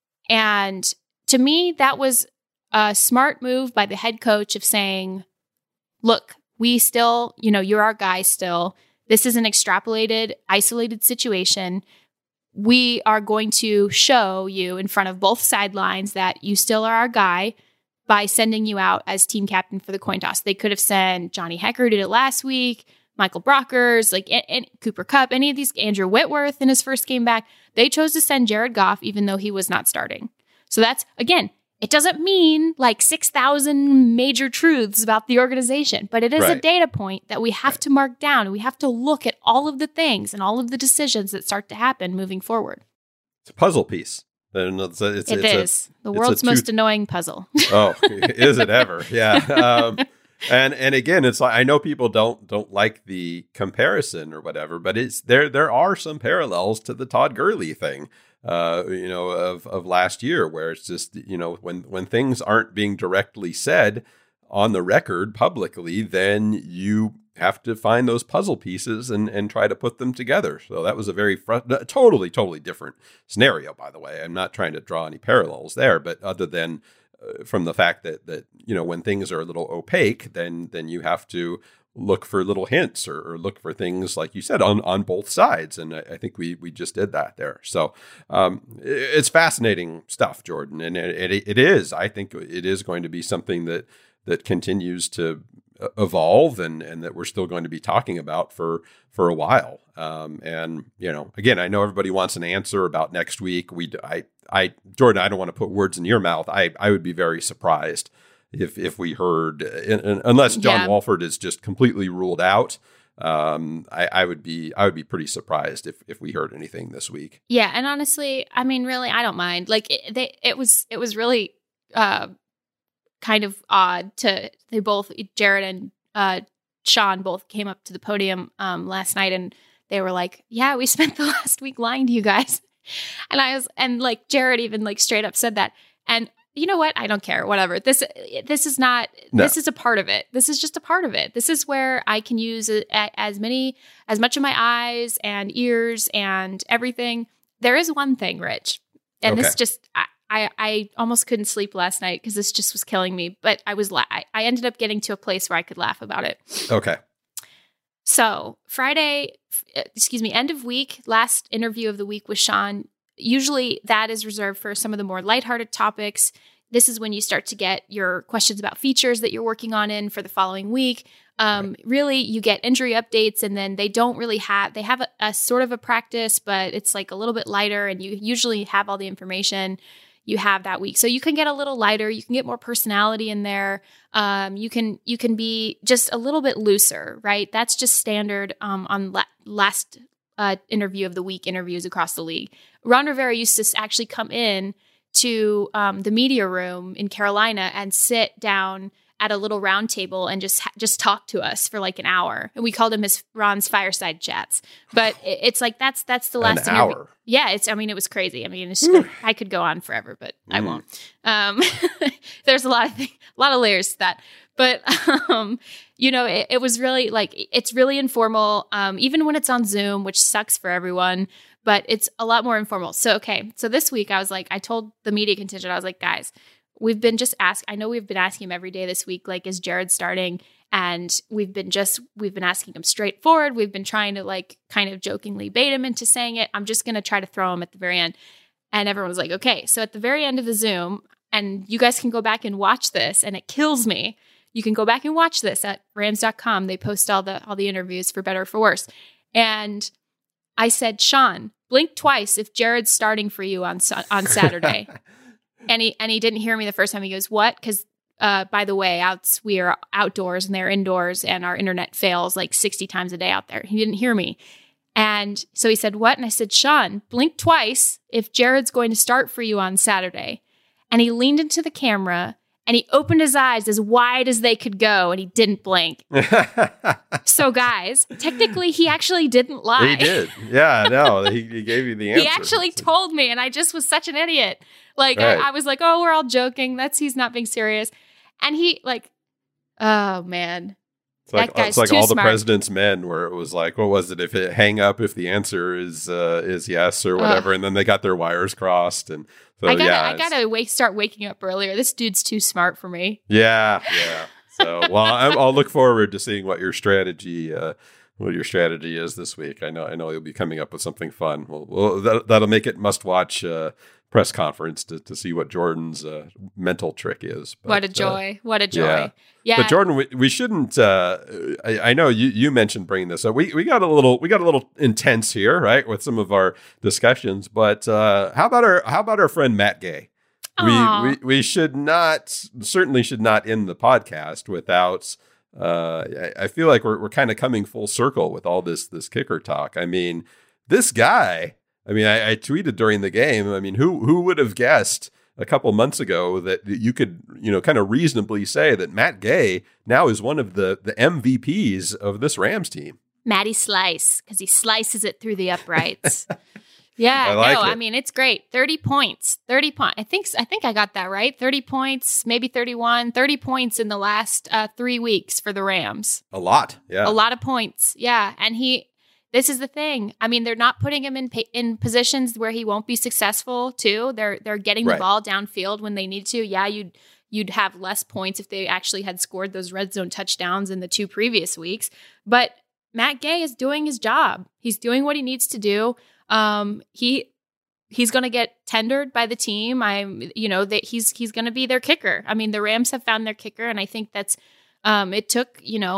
And to me, that was a smart move by the head coach of saying, look, we still, you're our guy still. This is an extrapolated, isolated situation. We are going to show you in front of both sidelines that you still are our guy by sending you out as team captain for the coin toss. They could have sent Johnny Hecker, who did it last week, Michael Brockers, and Cooper Kupp, any of these, Andrew Whitworth in his first game back. They chose to send Jared Goff even though he was not starting. So that's, again, it doesn't mean like 6,000 major truths about the organization, but it is a data point that we have to mark down. And we have to look at all of the things and all of the decisions that start to happen moving forward. It's a puzzle piece. It is the world's most annoying puzzle. Oh, is it ever? Yeah. And again, it's like, I know people don't like the comparison or whatever, but it's there are some parallels to the Todd Gurley thing, of last year, where it's just, when things aren't being directly said on the record publicly, then you have to find those puzzle pieces and try to put them together. So that was a very totally different scenario, by the way. I'm not trying to draw any parallels there, but other than from the fact that when things are a little opaque, then you have to look for little hints or look for things, like you said, on both sides. And I think we just did that there. So it's fascinating stuff, Jordan. And it is, I think it is going to be something that continues to evolve and that we're still going to be talking about for a while. And again, I know everybody wants an answer about next week. Jordan, I don't want to put words in your mouth. I would be very surprised if we heard, unless John Walford is just completely ruled out. I would be pretty surprised if we heard anything this week. Yeah, and honestly, I mean, really, I don't mind. Like it was really kind of odd they both, Jared and Sean, both came up to the podium last night, and they were like, "Yeah, we spent the last week lying to you guys." And like Jared even like straight up said that. And you know what? I don't care. Whatever. This is not. No. This is a part of it. This is just a part of it. This is where I can use as much of my eyes and ears and everything. There is one thing, Rich, and this just I almost couldn't sleep last night because this just was killing me. But I ended up getting to a place where I could laugh about it. Okay. So end of week, last interview of the week with Sean. Usually that is reserved for some of the more lighthearted topics. this is when you start to get your questions about features that you're working on in for the following week. Really, you get injury updates, and then they have a sort of a practice, but it's like a little bit lighter, and you usually have all the information you have that week. So you can get a little lighter, you can get more personality in there. You can be just a little bit looser, right? That's just standard on last interview of the week interviews across the league. Ron Rivera used to actually come in to the media room in Carolina and sit down at a little round table and just talk to us for like an hour. And we called him Ron's fireside chats. But it's like that's the last an interview. hour. Yeah, it's crazy. I mean, I could go on forever, but I won't. There's a lot of layers to that. But it was really it's really informal. Even when it's on Zoom, which sucks for everyone, but it's a lot more informal. So this week I told the media contingent, I was like, guys, we've been asking him every day this week, like, is Jared starting? And we've been asking him straightforward. We've been trying to kind of jokingly bait him into saying it. I'm just going to try to throw him at the very end. And everyone was like, okay. So at the very end of the Zoom, and you guys can go back and watch this, and it kills me. You can go back and watch this at Rams.com. They post all the interviews for better or for worse. And I said, Sean, blink twice if Jared's starting for you on Saturday. And he didn't hear me the first time. He goes, what? Because by the way, we are outdoors and they're indoors, and our internet fails like 60 times a day out there. He didn't hear me. And so he said, what? And I said, Sean, blink twice if Jared's going to start for you on Saturday. And he leaned into the camera and he opened his eyes as wide as they could go, and he didn't blink. So guys, technically he actually didn't lie. He did. Yeah, no, he gave you the answer. He actually told me, and I just was such an idiot. Right. I was like, oh, we're all joking. He's not being serious. And he oh man. It's like all the President's Men, where it was like, what was it? If it hang up, if the answer is yes or whatever, and then they got their wires crossed, and so I gotta start waking up earlier. This dude's too smart for me. Yeah. So, well, I'll look forward to seeing what your strategy is this week. I know you'll be coming up with something fun. Well, that'll make it must watch. Press conference to see what Jordan's mental trick is. But, what a joy. What a joy. Yeah. But Jordan, we shouldn't, I know you mentioned bringing this up. We got a little intense here, right? With some of our discussions, but how about our friend Matt Gay? We certainly should not end the podcast without, I feel like we're kind of coming full circle with all this kicker talk. I mean, this guy, I tweeted during the game. I mean, who would have guessed a couple months ago that you could, kind of reasonably say that Matt Gay now is one of the MVPs of this Rams team? Matty Slice, because he slices it through the uprights. Yeah, I mean, it's great. 30 points. 30 points. I think I got that right. 30 points, maybe 31. 30 points in the last 3 weeks for the Rams. A lot. Yeah. A lot of points. Yeah, and this is the thing. I mean, they're not putting him in positions where he won't be successful too. They're getting the ball downfield when they need to. Yeah, you'd have less points if they actually had scored those red zone touchdowns in the 2 previous weeks. But Matt Gay is doing his job. He's doing what he needs to do. He's going to get tendered by the team. That he's going to be their kicker. I mean, the Rams have found their kicker, and I think that's it took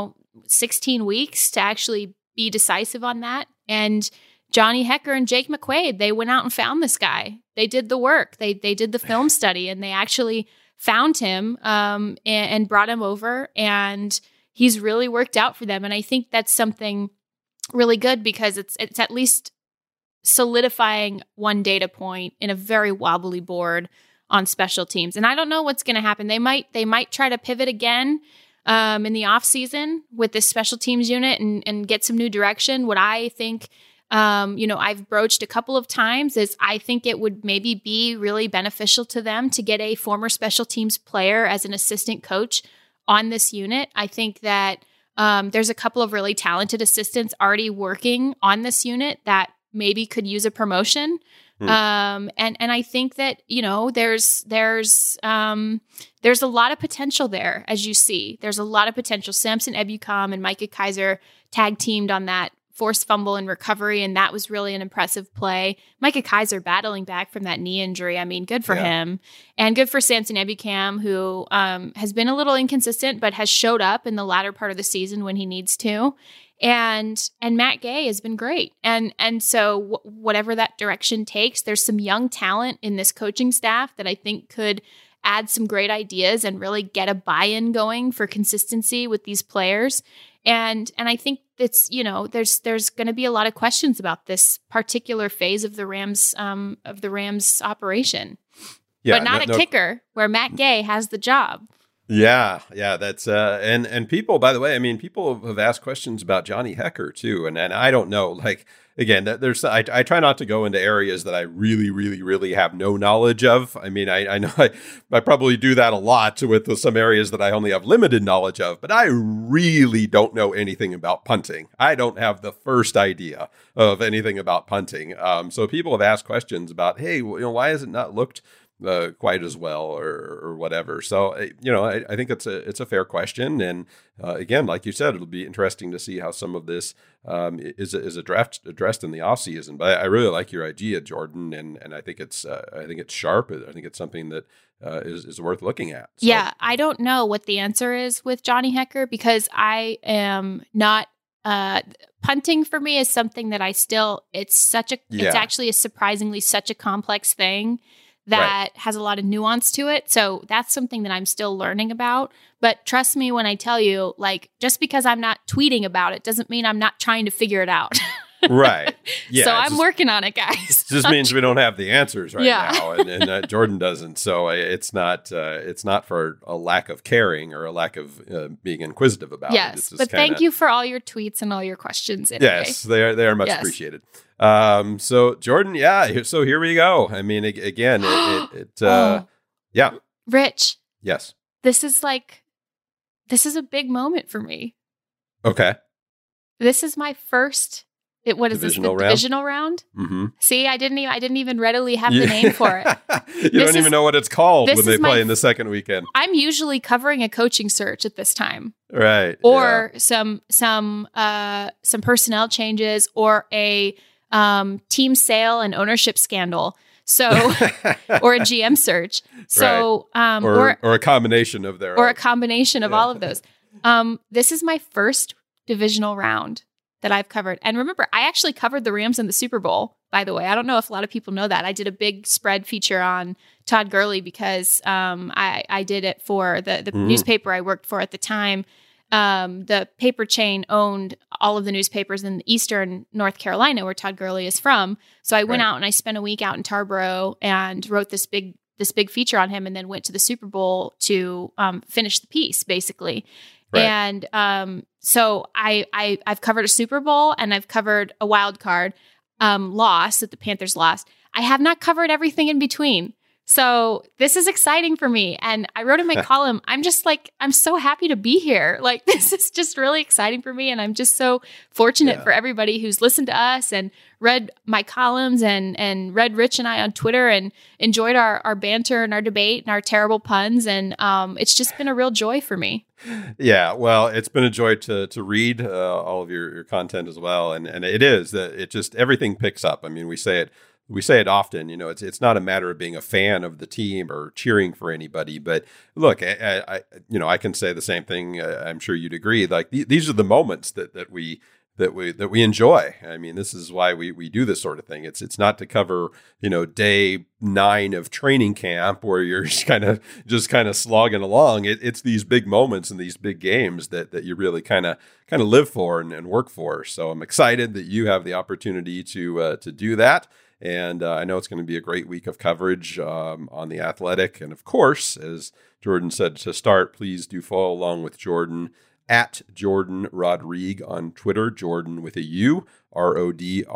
16 weeks to actually be decisive on that. And Johnny Hecker and Jake McQuaid, they went out and found this guy. They did the work. They did the film study, and they actually found him and brought him over, and he's really worked out for them. And I think that's something really good, because it's at least solidifying one data point in a very wobbly board on special teams. And I don't know what's going to happen. They might try to pivot again in the offseason with this special teams unit and get some new direction. What I think, I've broached a couple of times is I think it would maybe be really beneficial to them to get a former special teams player as an assistant coach on this unit. I think that there's a couple of really talented assistants already working on this unit that maybe could use a promotion. And I think that, there's a lot of potential there, as you see. There's a lot of potential. Samson Ebukam and Micah Kaiser tag teamed on that forced fumble and recovery, and that was really an impressive play. Micah Kiser battling back from that knee injury. I mean, good for him. And good for Samson Ebukam, who has been a little inconsistent, but has showed up in the latter part of the season when he needs to. And Matt Gay has been great. And so whatever that direction takes, there's some young talent in this coaching staff that I think could add some great ideas and really get a buy-in going for consistency with these players. And I think it's, there's going to be a lot of questions about this particular phase of the Rams operation. Yeah, but not a kicker where Matt Gay has the job. Yeah, that's and people, by the way, I mean, people have asked questions about Johnny Hekker too, and I don't know, like, again, there's I try not to go into areas that I really, really, really have no knowledge of. I mean, I know I probably do that a lot with some areas that I only have limited knowledge of, but I really don't know anything about punting. I don't have the first idea of anything about punting. So people have asked questions about, hey, why has it not looked quite as well or whatever. So, I think it's a fair question. And again, like you said, it'll be interesting to see how some of this is addressed in the offseason. But I really like your idea, Jordan, and I think it's sharp. I think it's something that is worth looking at. So. Yeah, I don't know what the answer is with Johnny Hekker because I am not. Punting for me is something that it's actually surprisingly such a complex thing that has a lot of nuance to it. So that's something that I'm still learning about. But trust me when I tell you, like, just because I'm not tweeting about it doesn't mean I'm not trying to figure it out. Right. Yeah. So I'm working on it, guys. It just means we don't have the answers now, and Jordan doesn't. So it's not for a lack of caring or a lack of being inquisitive about it. Yes, but thank you for all your tweets and all your questions. Anyway. Yes, they are much appreciated. So Jordan, so here we go. I mean, again, Rich. Yes. This is a big moment for me. Okay. This is my first. What is divisional this? The divisional round? Mm-hmm. See, I didn't even readily have the name for it. You don't even know what it's called when they play in the second weekend. I'm usually covering a coaching search at this time, right? Or some personnel changes, or a team sale and ownership scandal. So, or a GM search. So, or a combination of their, or a combination of all of those. This is my first divisional round that I've covered. And remember, I actually covered the Rams in the Super Bowl, by the way. I don't know if a lot of people know that. I did a big spread feature on Todd Gurley because I did it for the newspaper I worked for at the time. The paper chain owned all of the newspapers in Eastern North Carolina, where Todd Gurley is from. So I went out and I spent a week out in Tarboro and wrote this big feature on him, and then went to the Super Bowl to finish the piece, basically. Right. And so I've covered a Super Bowl and I've covered a wild card loss that the Panthers lost. I have not covered everything in between. So this is exciting for me. And I wrote in my column, I'm so happy to be here. Like, this is just really exciting for me. And I'm just so fortunate for everybody who's listened to us and read my columns and read Rich and I on Twitter and enjoyed our banter and our debate and our terrible puns. And it's just been a real joy for me. Yeah, well, it's been a joy to read all of your content as well. And it is that it just, everything picks up. I mean, we say it often, it's not a matter of being a fan of the team or cheering for anybody, but look, I can say the same thing. I'm sure you'd agree. Like these are the moments that we enjoy. I mean, this is why we do this sort of thing. It's not to cover, day 9 of training camp where you're just kind of slogging along. It's these big moments and these big games that you really kind of live for and work for. So I'm excited that you have the opportunity to do that. And I know it's going to be a great week of coverage on The Athletic. And of course, as Jordan said to start, please do follow along with Jordan at Jordan Rodrigue on Twitter, Jordan with a U, RODRIGUE.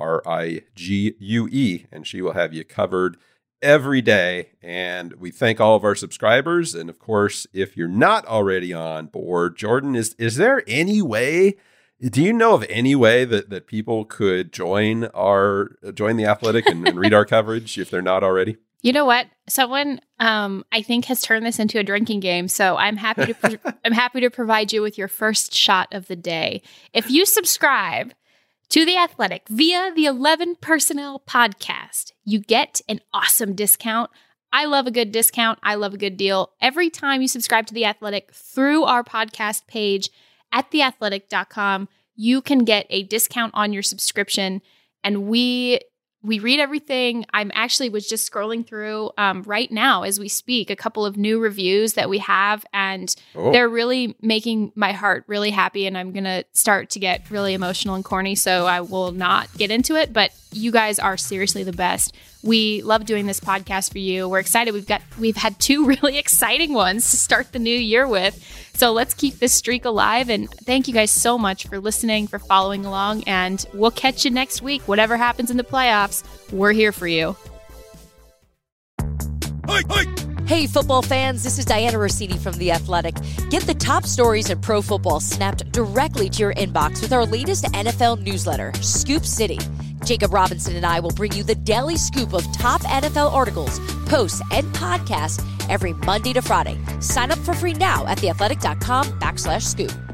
And she will have you covered every day. And we thank all of our subscribers. And of course, if you're not already on board, Jordan, is there any way... Do you know of any way that people could join The Athletic and read our coverage if they're not already? You know what? Someone I think has turned this into a drinking game, so I'm happy to provide you with your first shot of the day. If you subscribe To The Athletic, via the 11 Personnel podcast, you get an awesome discount. I love a good discount. I love a good deal. Every time you subscribe to The Athletic through our podcast page at theathletic.com, you can get a discount on your subscription. And we read everything. Was just scrolling through right now as we speak, a couple of new reviews that we have, and they're really making my heart really happy. And I'm going to start to get really emotional and corny, so I will not get into it. But you guys are seriously the best. We love doing this podcast for you. We're excited. We've had 2 really exciting ones to start the new year with. So let's keep this streak alive. And thank you guys so much for listening, for following along. And we'll catch you next week. Whatever happens in the playoffs, we're here for you. Hey, football fans, this is Diana Rossini from The Athletic. Get the top stories in pro football snapped directly to your inbox with our latest NFL newsletter, Scoop City. Jacob Robinson and I will bring you the daily scoop of top NFL articles, posts, and podcasts every Monday to Friday. Sign up for free now at theathletic.com/scoop.